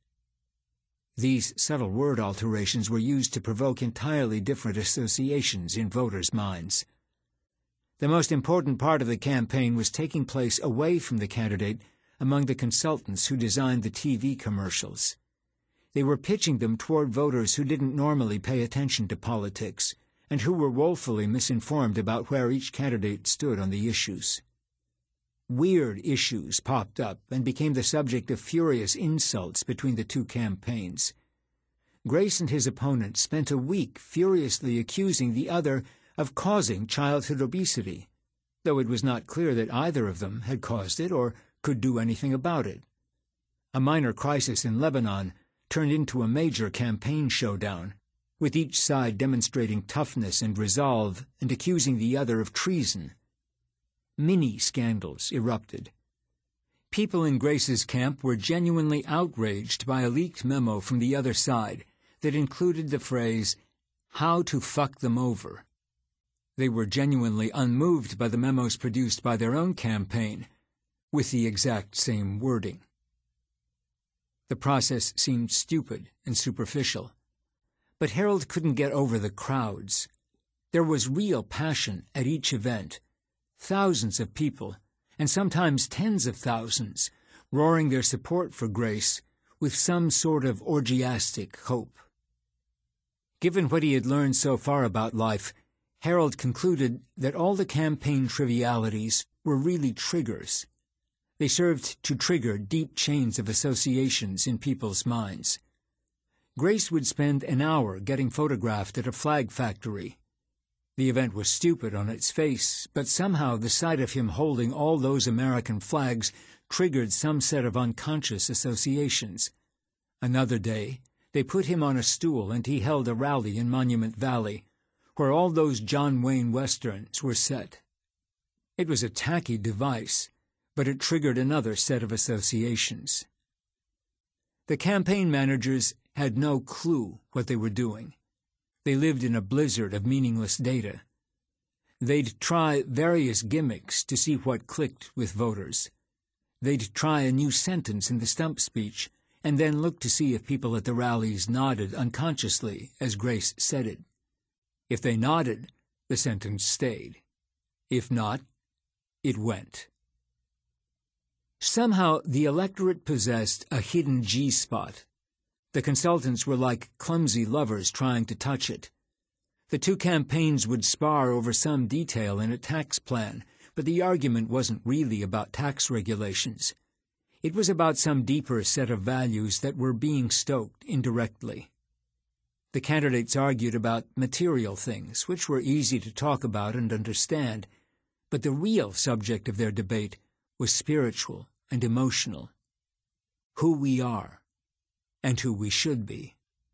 These subtle word alterations were used to provoke entirely different associations in voters' minds. The most important part of the campaign was taking place away from the candidate among the consultants who designed the TV commercials. They were pitching them toward voters who didn't normally pay attention to politics and who were woefully misinformed about where each candidate stood on the issues. Weird issues popped up and became the subject of furious insults between the two campaigns. Grace and his opponent spent a week furiously accusing the other of causing childhood obesity, though it was not clear that either of them had caused it or could do anything about it. A minor crisis in Lebanon turned into a major campaign showdown, with each side demonstrating toughness and resolve and accusing the other of treason. Mini-scandals erupted. People in Grace's camp were genuinely outraged by a leaked memo from the other side that included the phrase, "How to fuck them over." They were genuinely unmoved by the memos produced by their own campaign, with the exact same wording. The process seemed stupid and superficial. But Harold couldn't get over the crowds. There was real passion at each event. Thousands of people, and sometimes tens of thousands, roaring their support for Grace with some sort of orgiastic hope. Given what he had learned so far about life, Harold concluded that all the campaign trivialities were really triggers. They served to trigger deep chains of associations in people's minds. Grace would spend an hour getting photographed at a flag factory. The event was stupid on its face, but somehow the sight of him holding all those American flags triggered some set of unconscious associations. Another day, they put him on a stool and he held a rally in Monument Valley, where all those John Wayne westerns were set. It was a tacky device, but it triggered another set of associations. The campaign managers had no clue what they were doing. They lived in a blizzard of meaningless data. They'd try various gimmicks to see what clicked with voters. They'd try a new sentence in the stump speech, and then look to see if people at the rallies nodded unconsciously as Grace said it. If they nodded, the sentence stayed. If not, it went. Somehow, the electorate possessed a hidden G-spot. The consultants were like clumsy lovers trying to touch it. The two campaigns would spar over some detail in a tax plan, but the argument wasn't really about tax regulations. It was about some deeper set of values that were being stoked indirectly. The candidates argued about material things, which were easy to talk about and understand, but the real subject of their debate was spiritual and emotional. Who we are, and who we should be.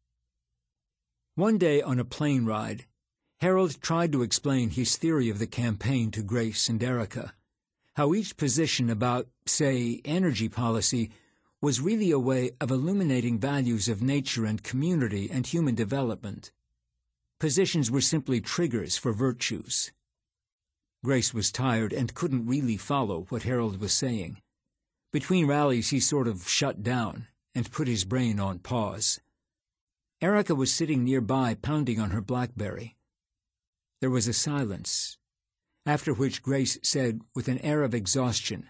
One day on a plane ride, Harold tried to explain his theory of the campaign to Grace and Erica, how each position about, say, energy policy was really a way of illuminating values of nature and community and human development. Positions were simply triggers for virtues. Grace was tired and couldn't really follow what Harold was saying. Between rallies he sort of shut down and put his brain on pause. Erica was sitting nearby pounding on her BlackBerry. There was a silence, after which Grace said with an air of exhaustion,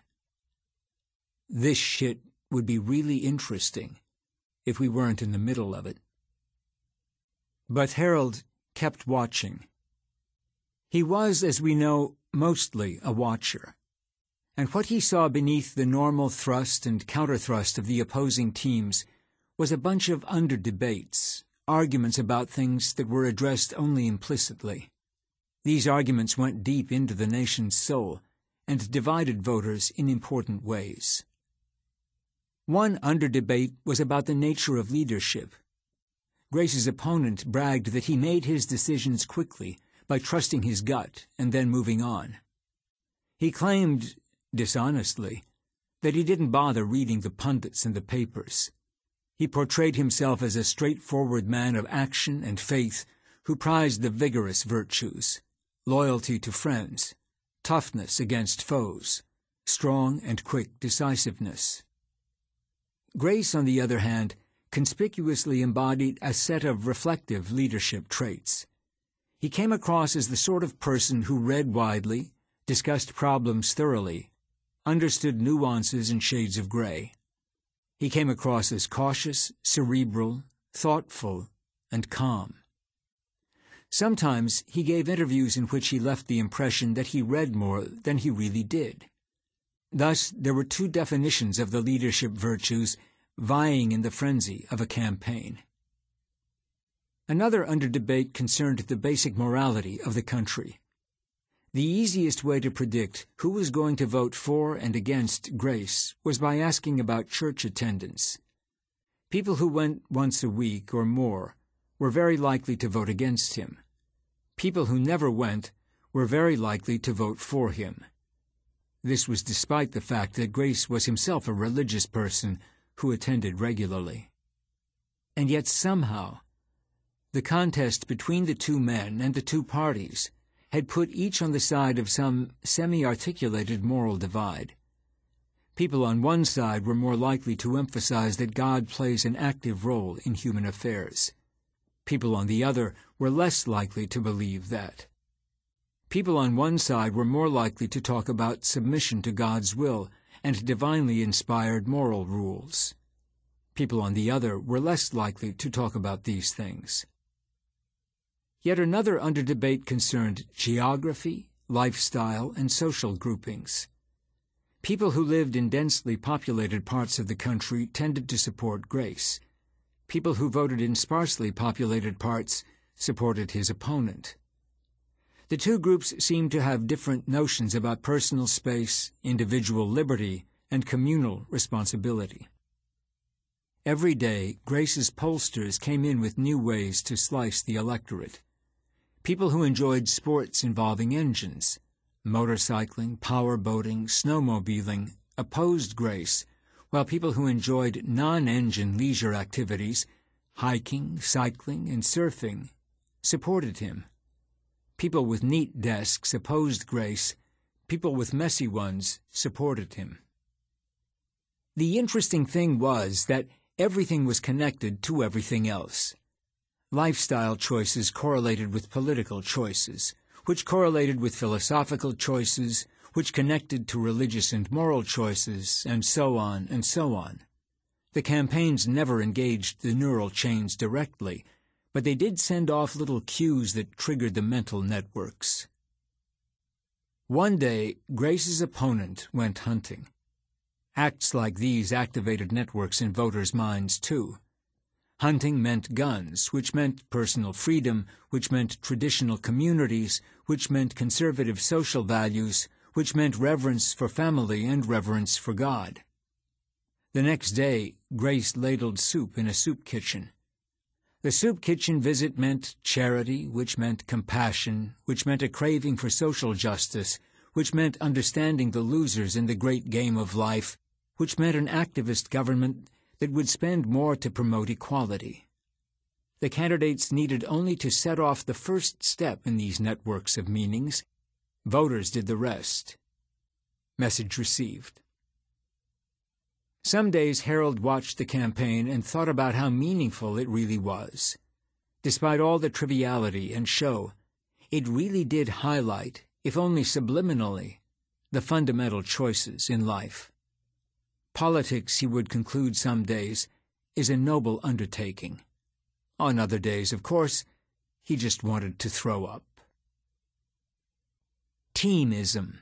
"This shit would be really interesting if we weren't in the middle of it." But Harold kept watching. He was, as we know, mostly a watcher, and what he saw beneath the normal thrust and counter-thrust of the opposing teams was a bunch of under-debates, arguments about things that were addressed only implicitly. These arguments went deep into the nation's soul and divided voters in important ways. One under-debate was about the nature of leadership. Grace's opponent bragged that he made his decisions quickly by trusting his gut and then moving on. He claimed, dishonestly, that he didn't bother reading the pundits and the papers. He portrayed himself as a straightforward man of action and faith who prized the vigorous virtues, loyalty to friends, toughness against foes, strong and quick decisiveness. Grace, on the other hand, conspicuously embodied a set of reflective leadership traits. He came across as the sort of person who read widely, discussed problems thoroughly, understood nuances and shades of gray. He came across as cautious, cerebral, thoughtful, and calm. Sometimes he gave interviews in which he left the impression that he read more than he really did. Thus, there were two definitions of the leadership virtues vying in the frenzy of a campaign. Another under-debate concerned the basic morality of the country. The easiest way to predict who was going to vote for and against Grace was by asking about church attendance. People who went once a week or more were very likely to vote against him. People who never went were very likely to vote for him. This was despite the fact that Grace was himself a religious person who attended regularly. And yet somehow, the contest between the two men and the two parties had put each on the side of some semi-articulated moral divide. People on one side were more likely to emphasize that God plays an active role in human affairs. People on the other were less likely to believe that. People on one side were more likely to talk about submission to God's will and divinely inspired moral rules. People on the other were less likely to talk about these things. Yet another under-debate concerned geography, lifestyle, and social groupings. People who lived in densely populated parts of the country tended to support Grace. People who voted in sparsely populated parts supported his opponent. The two groups seemed to have different notions about personal space, individual liberty, and communal responsibility. Every day, Grace's pollsters came in with new ways to slice the electorate. People who enjoyed sports involving engines, motorcycling, powerboating, snowmobiling, opposed Grace, while people who enjoyed non-engine leisure activities, hiking, cycling, and surfing, supported him. People with neat desks opposed Grace. People with messy ones supported him. The interesting thing was that everything was connected to everything else. Lifestyle choices correlated with political choices, which correlated with philosophical choices, which connected to religious and moral choices, and so on and so on. The campaigns never engaged the neural chains directly, but they did send off little cues that triggered the mental networks. One day, Grace's opponent went hunting. Acts like these activated networks in voters' minds, too. Hunting meant guns, which meant personal freedom, which meant traditional communities, which meant conservative social values, which meant reverence for family and reverence for God. The next day, Grace ladled soup in a soup kitchen. The soup kitchen visit meant charity, which meant compassion, which meant a craving for social justice, which meant understanding the losers in the great game of life, which meant an activist government that would spend more to promote equality. The candidates needed only to set off the first step in these networks of meanings. Voters did the rest. Message received. Some days Harold watched the campaign and thought about how meaningful it really was. Despite all the triviality and show, it really did highlight, if only subliminally, the fundamental choices in life. Politics, he would conclude some days, is a noble undertaking. On other days, of course, he just wanted to throw up. Teamism.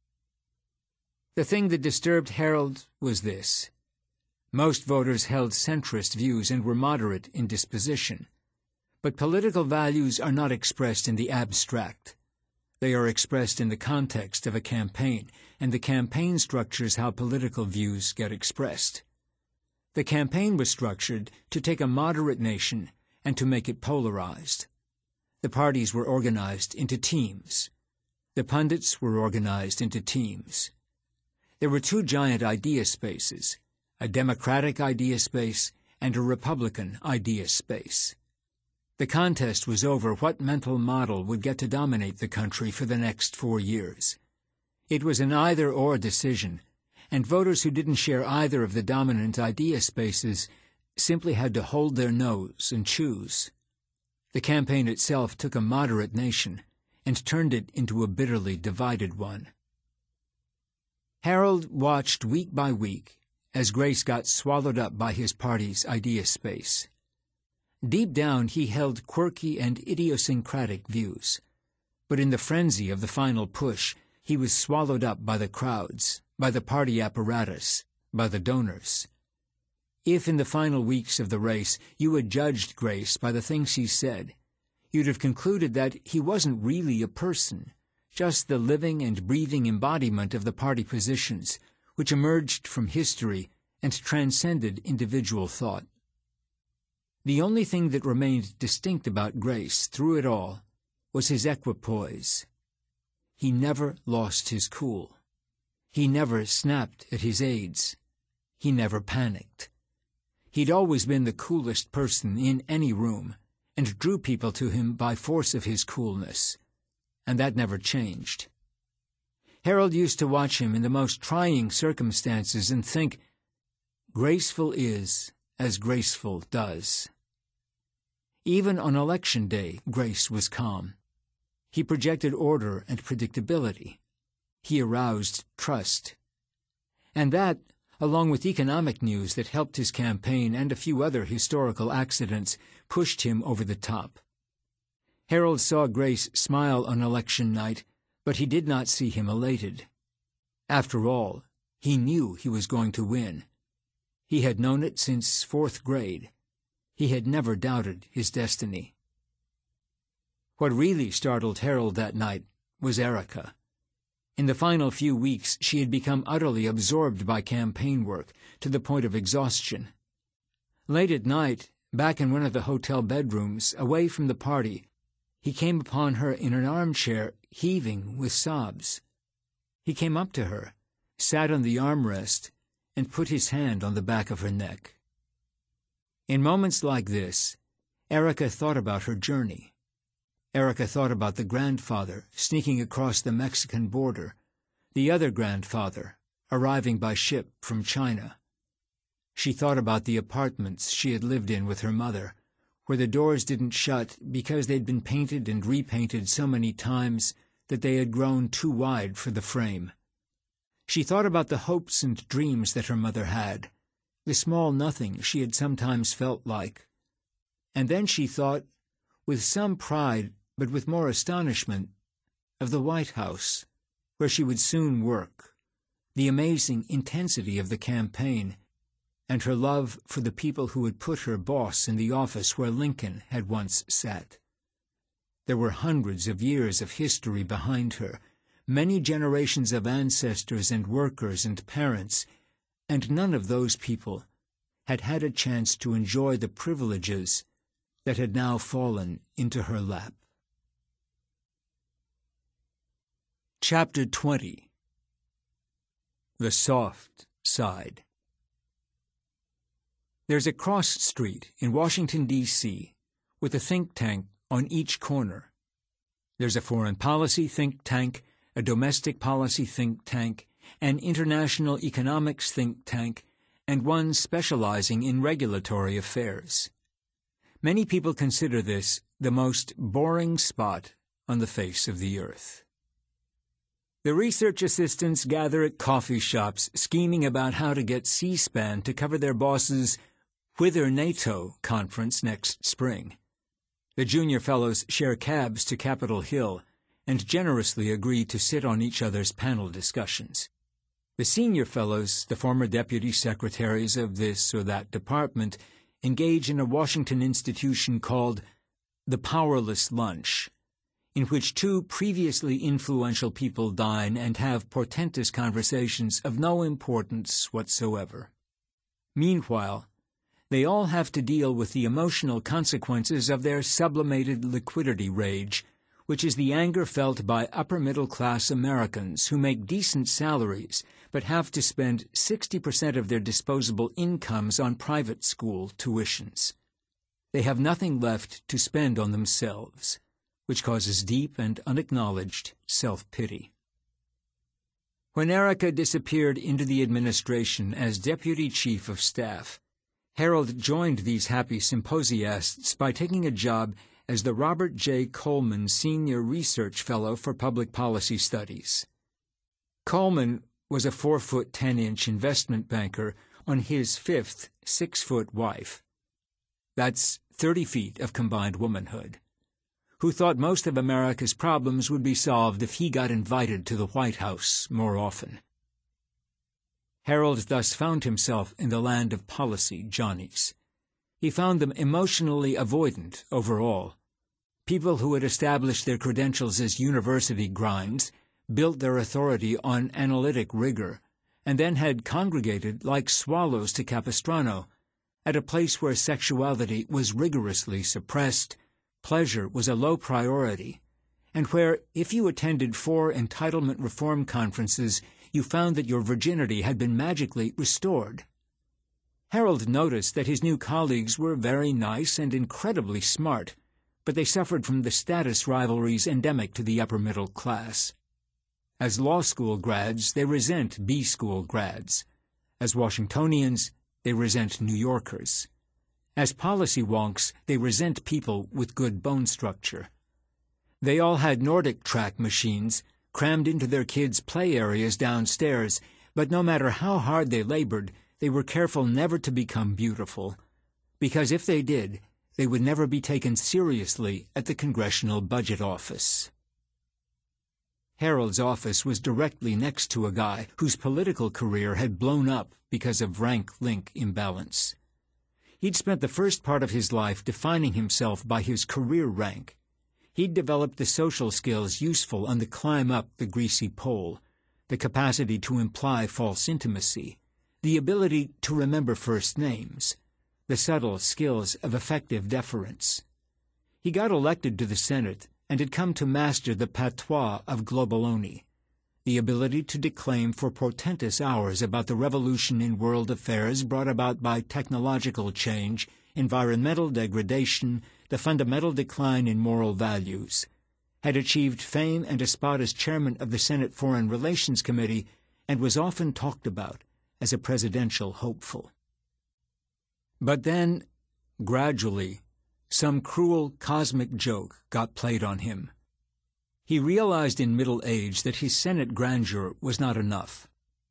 The thing that disturbed Harold was this. Most voters held centrist views and were moderate in disposition. But political values are not expressed in the abstract. They are expressed in the context of a campaign, and the campaign structures how political views get expressed. The campaign was structured to take a moderate nation and to make it polarized. The parties were organized into teams. The pundits were organized into teams. There were two giant idea spaces, a Democratic idea space and a Republican idea space. The contest was over what mental model would get to dominate the country for the next 4 years. It was an either-or decision, and voters who didn't share either of the dominant idea spaces simply had to hold their nose and choose. The campaign itself took a moderate nation and turned it into a bitterly divided one. Harold watched week by week as Grace got swallowed up by his party's idea space. Deep down, he held quirky and idiosyncratic views, but in the frenzy of the final push, he was swallowed up by the crowds, by the party apparatus, by the donors. If in the final weeks of the race you had judged Grace by the things he said, you'd have concluded that he wasn't really a person, just the living and breathing embodiment of the party positions, which emerged from history and transcended individual thought. The only thing that remained distinct about Grace through it all was his equipoise. He never lost his cool. He never snapped at his aides. He never panicked. He'd always been the coolest person in any room, and drew people to him by force of his coolness, and that never changed. Harold used to watch him in the most trying circumstances and think, graceful is as graceful does. Even on election day, Grace was calm. He projected order and predictability. He aroused trust. And that, along with economic news that helped his campaign and a few other historical accidents, pushed him over the top. Harold saw Grace smile on election night, but he did not see him elated. After all, he knew he was going to win. He had known it since 4th grade. He had never doubted his destiny. What really startled Harold that night was Erica. In the final few weeks, she had become utterly absorbed by campaign work, to the point of exhaustion. Late at night, back in one of the hotel bedrooms, away from the party, he came upon her in an armchair, heaving with sobs. He came up to her, sat on the armrest, and put his hand on the back of her neck. In moments like this, Erica thought about her journey. Erica thought about the grandfather sneaking across the Mexican border, the other grandfather arriving by ship from China. She thought about the apartments she had lived in with her mother, where the doors didn't shut because they'd been painted and repainted so many times that they had grown too wide for the frame. She thought about the hopes and dreams that her mother had, the small nothing she had sometimes felt like. And then she thought, with some pride but with more astonishment, of the White House, where she would soon work, the amazing intensity of the campaign, and her love for the people who had put her boss in the office where Lincoln had once sat. There were hundreds of years of history behind her, many generations of ancestors and workers and parents, and none of those people had had a chance to enjoy the privileges that had now fallen into her lap. Chapter 20. The Soft Side. There's a cross street in Washington, D.C., with a think tank on each corner. There's a foreign policy think tank, a domestic policy think tank, an international economics think tank, and one specializing in regulatory affairs. Many people consider this the most boring spot on the face of the earth. The research assistants gather at coffee shops scheming about how to get C-SPAN to cover their boss's Whither NATO conference next spring. The junior fellows share cabs to Capitol Hill and generously agree to sit on each other's panel discussions. The senior fellows, the former deputy secretaries of this or that department, engage in a Washington institution called the Powerless Lunch, in which two previously influential people dine and have portentous conversations of no importance whatsoever. Meanwhile, they all have to deal with the emotional consequences of their sublimated liquidity rage, which is the anger felt by upper-middle-class Americans who make decent salaries but have to spend 60% of their disposable incomes on private school tuitions. They have nothing left to spend on themselves, which causes deep and unacknowledged self-pity. When Erica disappeared into the administration as Deputy Chief of Staff, Harold joined these happy symposiasts by taking a job as the Robert J. Coleman Senior Research Fellow for Public Policy Studies. Coleman was a 4-foot-10-inch investment banker on his fifth 6-foot wife. That's 30 feet of combined womanhood, who thought most of America's problems would be solved if he got invited to the White House more often. Harold thus found himself in the land of policy Johnnies. He found them emotionally avoidant overall. People who had established their credentials as university grinds, built their authority on analytic rigor, and then had congregated like swallows to Capistrano, at a place where sexuality was rigorously suppressed, pleasure was a low priority, and where, if you attended 4 entitlement reform conferences, you found that your virginity had been magically restored. Harold noticed that his new colleagues were very nice and incredibly smart, but they suffered from the status rivalries endemic to the upper middle class. As law school grads, they resent B-school grads. As Washingtonians, they resent New Yorkers. As policy wonks, they resent people with good bone structure. They all had Nordic track machines crammed into their kids' play areas downstairs, but no matter how hard they labored, they were careful never to become beautiful, because if they did, they would never be taken seriously at the Congressional Budget Office. Harold's office was directly next to a guy whose political career had blown up because of rank-link imbalance. He'd spent the first part of his life defining himself by his career rank. He'd developed the social skills useful on the climb up the greasy pole, the capacity to imply false intimacy, the ability to remember first names, the subtle skills of effective deference. He got elected to the Senate and had come to master the patois of globaloney, the ability to declaim for portentous hours about the revolution in world affairs brought about by technological change, environmental degradation, the fundamental decline in moral values, had achieved fame and a spot as chairman of the Senate Foreign Relations Committee, and was often talked about as a presidential hopeful. But then, gradually, some cruel cosmic joke got played on him. He realized in middle age that his Senate grandeur was not enough.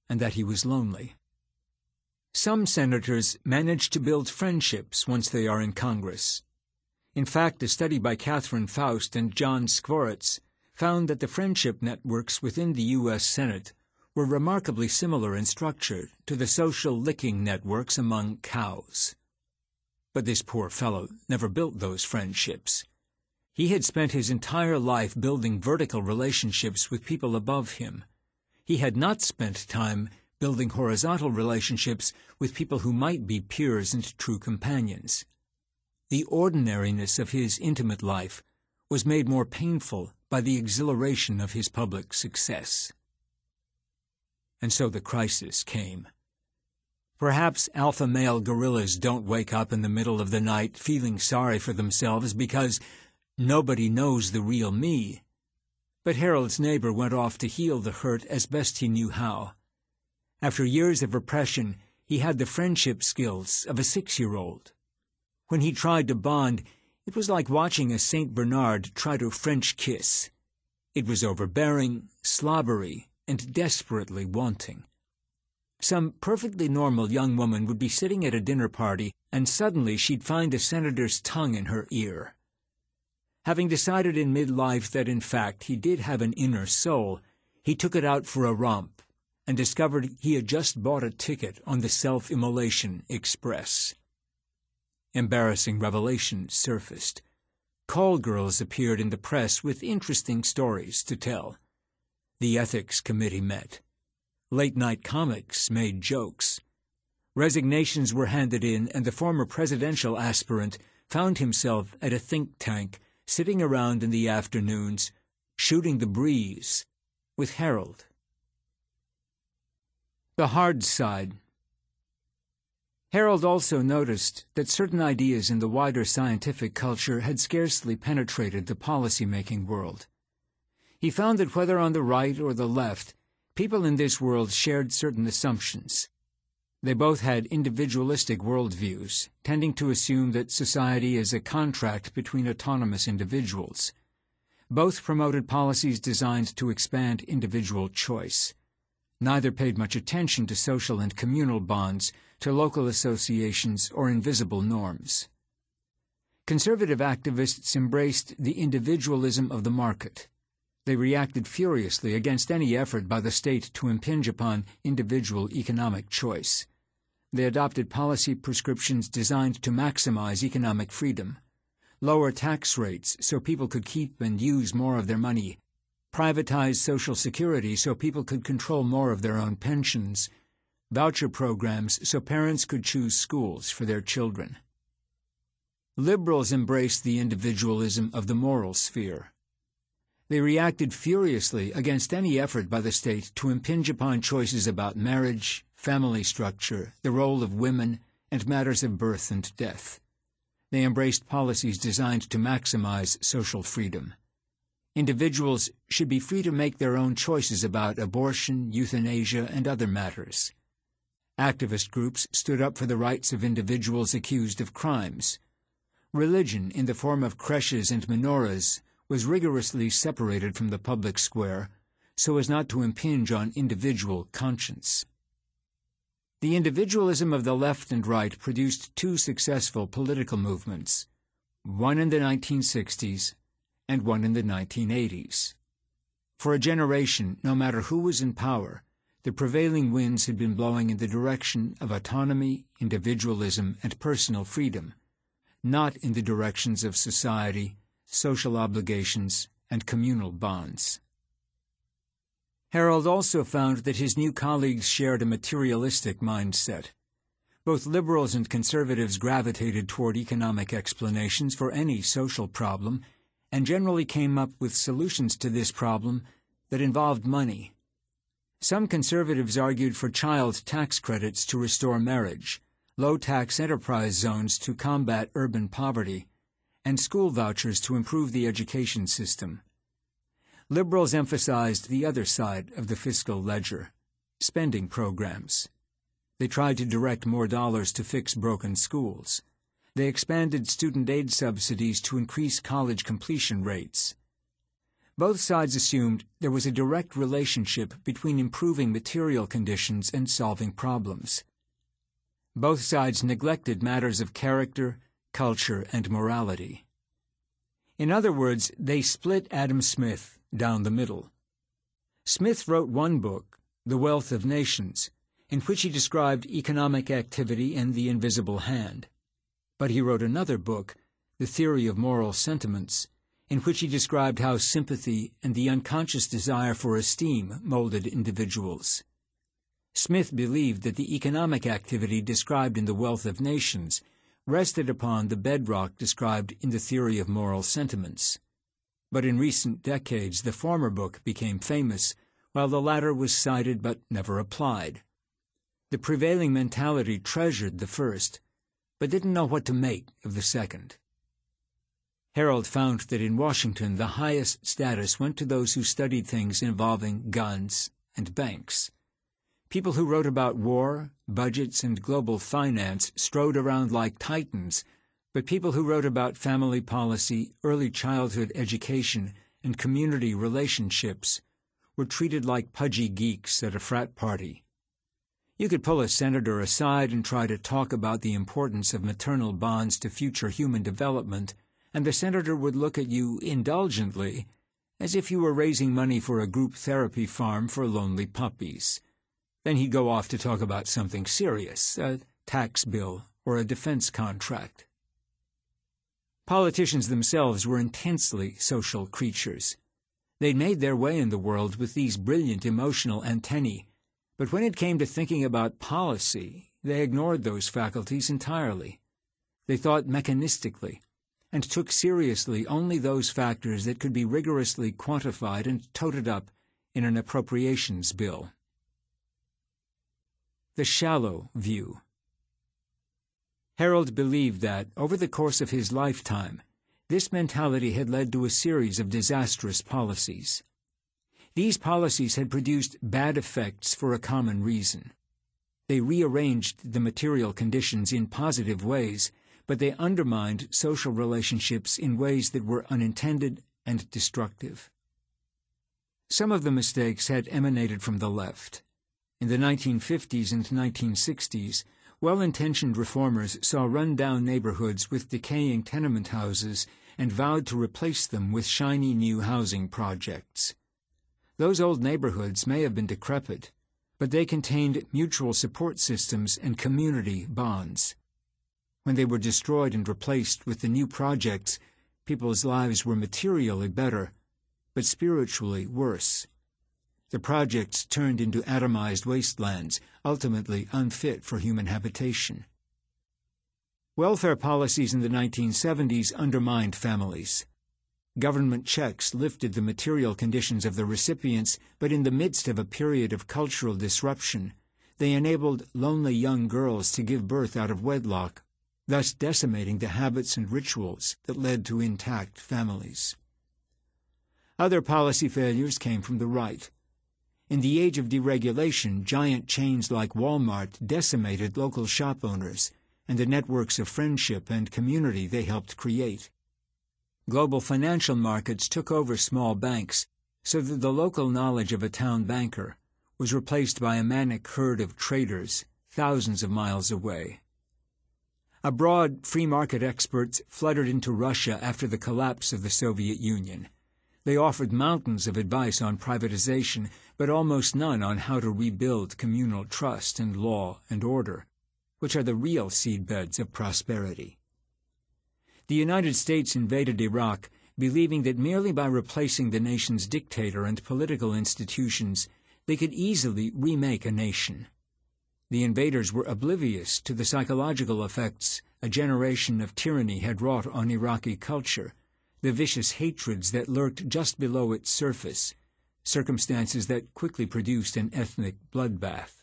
and that he was lonely. Some senators manage to build friendships once they are in Congress. In fact, a study by Catherine Faust and John Skvoretz found that the friendship networks within the U.S. Senate were remarkably similar in structure to the social licking networks among cows. But this poor fellow never built those friendships. He had spent his entire life building vertical relationships with people above him. He had not spent time building horizontal relationships with people who might be peers and true companions. The ordinariness of his intimate life was made more painful by the exhilaration of his public success. And so the crisis came. Perhaps alpha male gorillas don't wake up in the middle of the night feeling sorry for themselves because nobody knows the real me. But Harold's neighbor went off to heal the hurt as best he knew how. After years of repression, he had the friendship skills of a 6-year-old. When he tried to bond, it was like watching a St. Bernard try to French kiss. It was overbearing, slobbery, and desperately wanting. Some perfectly normal young woman would be sitting at a dinner party, and suddenly she'd find a senator's tongue in her ear. Having decided in midlife that in fact he did have an inner soul, he took it out for a romp and discovered he had just bought a ticket on the Self-Immolation Express. Embarrassing revelations surfaced. Call girls appeared in the press with interesting stories to tell. The ethics committee met. Late-night comics made jokes. Resignations were handed in, and the former presidential aspirant found himself at a think tank, sitting around in the afternoons, shooting the breeze with Harold. The hard side. Harold also noticed that certain ideas in the wider scientific culture had scarcely penetrated the policy-making world. He found that whether on the right or the left, people in this world shared certain assumptions. They both had individualistic worldviews, tending to assume that society is a contract between autonomous individuals. Both promoted policies designed to expand individual choice. Neither paid much attention to social and communal bonds, to local associations, or invisible norms. Conservative activists embraced the individualism of the market. They reacted furiously against any effort by the state to impinge upon individual economic choice. They adopted policy prescriptions designed to maximize economic freedom. Lower tax rates so people could keep and use more of their money. Privatize Social Security so people could control more of their own pensions. Voucher programs so parents could choose schools for their children. Liberals embraced the individualism of the moral sphere. They reacted furiously against any effort by the state to impinge upon choices about marriage, family structure, the role of women, and matters of birth and death. They embraced policies designed to maximize social freedom. Individuals should be free to make their own choices about abortion, euthanasia, and other matters. Activist groups stood up for the rights of individuals accused of crimes. Religion, in the form of creches and menorahs, was rigorously separated from the public square so as not to impinge on individual conscience. The individualism of the left and right produced two successful political movements, one in the 1960s and one in the 1980s. For a generation, no matter who was in power, the prevailing winds had been blowing in the direction of autonomy, individualism, and personal freedom, not in the directions of society, social obligations, and communal bonds. Harold also found that his new colleagues shared a materialistic mindset. Both liberals and conservatives gravitated toward economic explanations for any social problem, and generally came up with solutions to this problem that involved money. Some conservatives argued for child tax credits to restore marriage, low-tax enterprise zones to combat urban poverty, and school vouchers to improve the education system. Liberals emphasized the other side of the fiscal ledger, spending programs. They tried to direct more dollars to fix broken schools. They expanded student aid subsidies to increase college completion rates. Both sides assumed there was a direct relationship between improving material conditions and solving problems. Both sides neglected matters of character, culture, and morality. In other words, they split Adam Smith down the middle. Smith wrote one book, The Wealth of Nations, in which he described economic activity and the invisible hand. But he wrote another book, The Theory of Moral Sentiments, in which he described how sympathy and the unconscious desire for esteem molded individuals. Smith believed that the economic activity described in The Wealth of Nations rested upon the bedrock described in The Theory of Moral Sentiments. But in recent decades the former book became famous, while the latter was cited but never applied. The prevailing mentality treasured the first, but didn't know what to make of the second. Harold found that in Washington the highest status went to those who studied things involving guns and banks. People who wrote about war, budgets, and global finance strode around like titans, but people who wrote about family policy, early childhood education, and community relationships were treated like pudgy geeks at a frat party. You could pull a senator aside and try to talk about the importance of maternal bonds to future human development, and the senator would look at you indulgently, as if you were raising money for a group therapy farm for lonely puppies. Then he'd go off to talk about something serious, a tax bill or a defense contract. Politicians themselves were intensely social creatures. They'd made their way in the world with these brilliant emotional antennae, but when it came to thinking about policy, they ignored those faculties entirely. They thought mechanistically, and took seriously only those factors that could be rigorously quantified and toted up in an appropriations bill. The shallow view. Harold believed that, over the course of his lifetime, this mentality had led to a series of disastrous policies. These policies had produced bad effects for a common reason. They rearranged the material conditions in positive ways, but they undermined social relationships in ways that were unintended and destructive. Some of the mistakes had emanated from the left. In the 1950s and 1960s, well-intentioned reformers saw run-down neighborhoods with decaying tenement houses and vowed to replace them with shiny new housing projects. Those old neighborhoods may have been decrepit, but they contained mutual support systems and community bonds. When they were destroyed and replaced with the new projects, people's lives were materially better, but spiritually worse. The projects turned into atomized wastelands, ultimately unfit for human habitation. Welfare policies in the 1970s undermined families. Government checks lifted the material conditions of the recipients, but in the midst of a period of cultural disruption, they enabled lonely young girls to give birth out of wedlock, thus decimating the habits and rituals that led to intact families. Other policy failures came from the right. In the age of deregulation, giant chains like Walmart decimated local shop owners and the networks of friendship and community they helped create. Global financial markets took over small banks, so that the local knowledge of a town banker was replaced by a manic herd of traders thousands of miles away. Abroad, free market experts flooded into Russia after the collapse of the Soviet Union. They offered mountains of advice on privatization, but almost none on how to rebuild communal trust and law and order, which are the real seedbeds of prosperity. The United States invaded Iraq, believing that merely by replacing the nation's dictator and political institutions, they could easily remake a nation. The invaders were oblivious to the psychological effects a generation of tyranny had wrought on Iraqi culture, the vicious hatreds that lurked just below its surface, circumstances that quickly produced an ethnic bloodbath.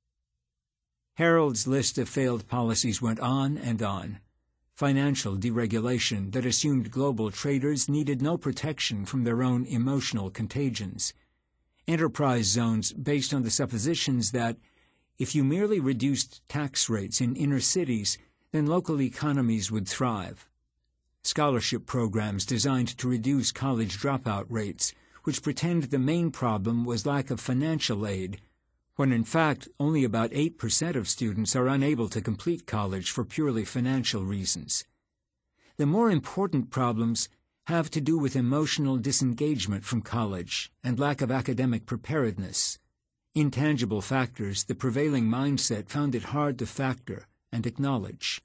Harold's list of failed policies went on and on. Financial deregulation that assumed global traders needed no protection from their own emotional contagions. Enterprise zones based on the suppositions that, if you merely reduced tax rates in inner cities, then local economies would thrive. Scholarship programs designed to reduce college dropout rates, which pretend the main problem was lack of financial aid, when in fact only about 8% of students are unable to complete college for purely financial reasons. The more important problems have to do with emotional disengagement from college and lack of academic preparedness, intangible factors the prevailing mindset found it hard to factor and acknowledge.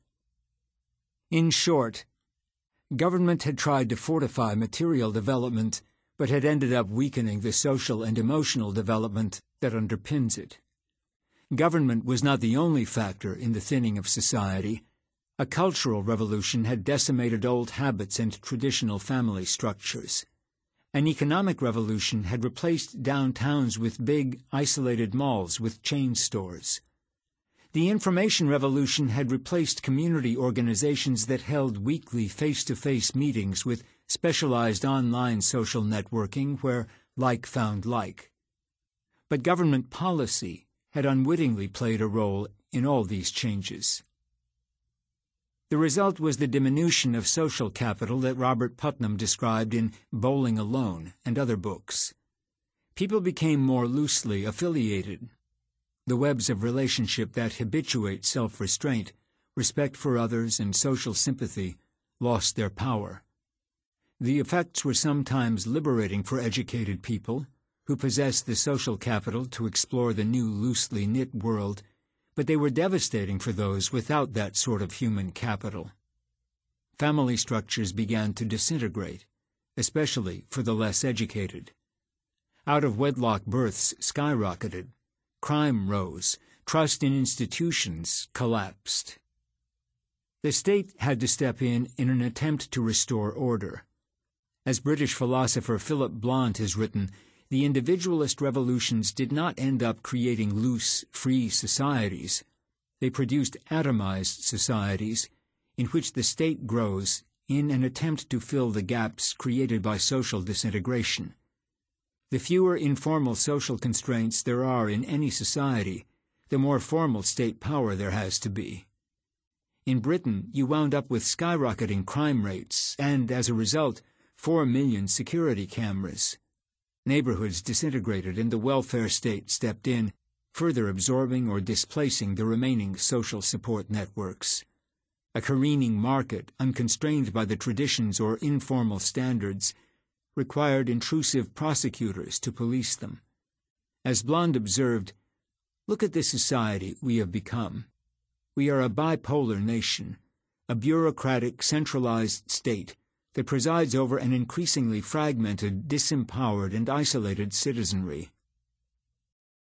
In short, government had tried to fortify material development, but had ended up weakening the social and emotional development that underpins it. Government was not the only factor in the thinning of society. A cultural revolution had decimated old habits and traditional family structures. An economic revolution had replaced downtowns with big, isolated malls with chain stores. The information revolution had replaced community organizations that held weekly face-to-face meetings with specialized online social networking where like found like. But government policy had unwittingly played a role in all these changes. The result was the diminution of social capital that Robert Putnam described in Bowling Alone and other books. People became more loosely affiliated. The webs of relationship that habituate self-restraint, respect for others, and social sympathy lost their power. The effects were sometimes liberating for educated people, who possessed the social capital to explore the new loosely knit world, but they were devastating for those without that sort of human capital. Family structures began to disintegrate, especially for the less educated. Out-of-wedlock births skyrocketed, crime rose, trust in institutions collapsed. The state had to step in an attempt to restore order. As British philosopher Philip Blount has written, the individualist revolutions did not end up creating loose, free societies. They produced atomized societies in which the state grows in an attempt to fill the gaps created by social disintegration. The fewer informal social constraints there are in any society, the more formal state power there has to be. In Britain, you wound up with skyrocketing crime rates and, as a result, 4 million security cameras. Neighborhoods disintegrated and the welfare state stepped in, further absorbing or displacing the remaining social support networks. A careening market, unconstrained by the traditions or informal standards, required intrusive prosecutors to police them. As Blonde observed, "Look at the society we have become. We are a bipolar nation, a bureaucratic, centralized state that presides over an increasingly fragmented, disempowered, and isolated citizenry.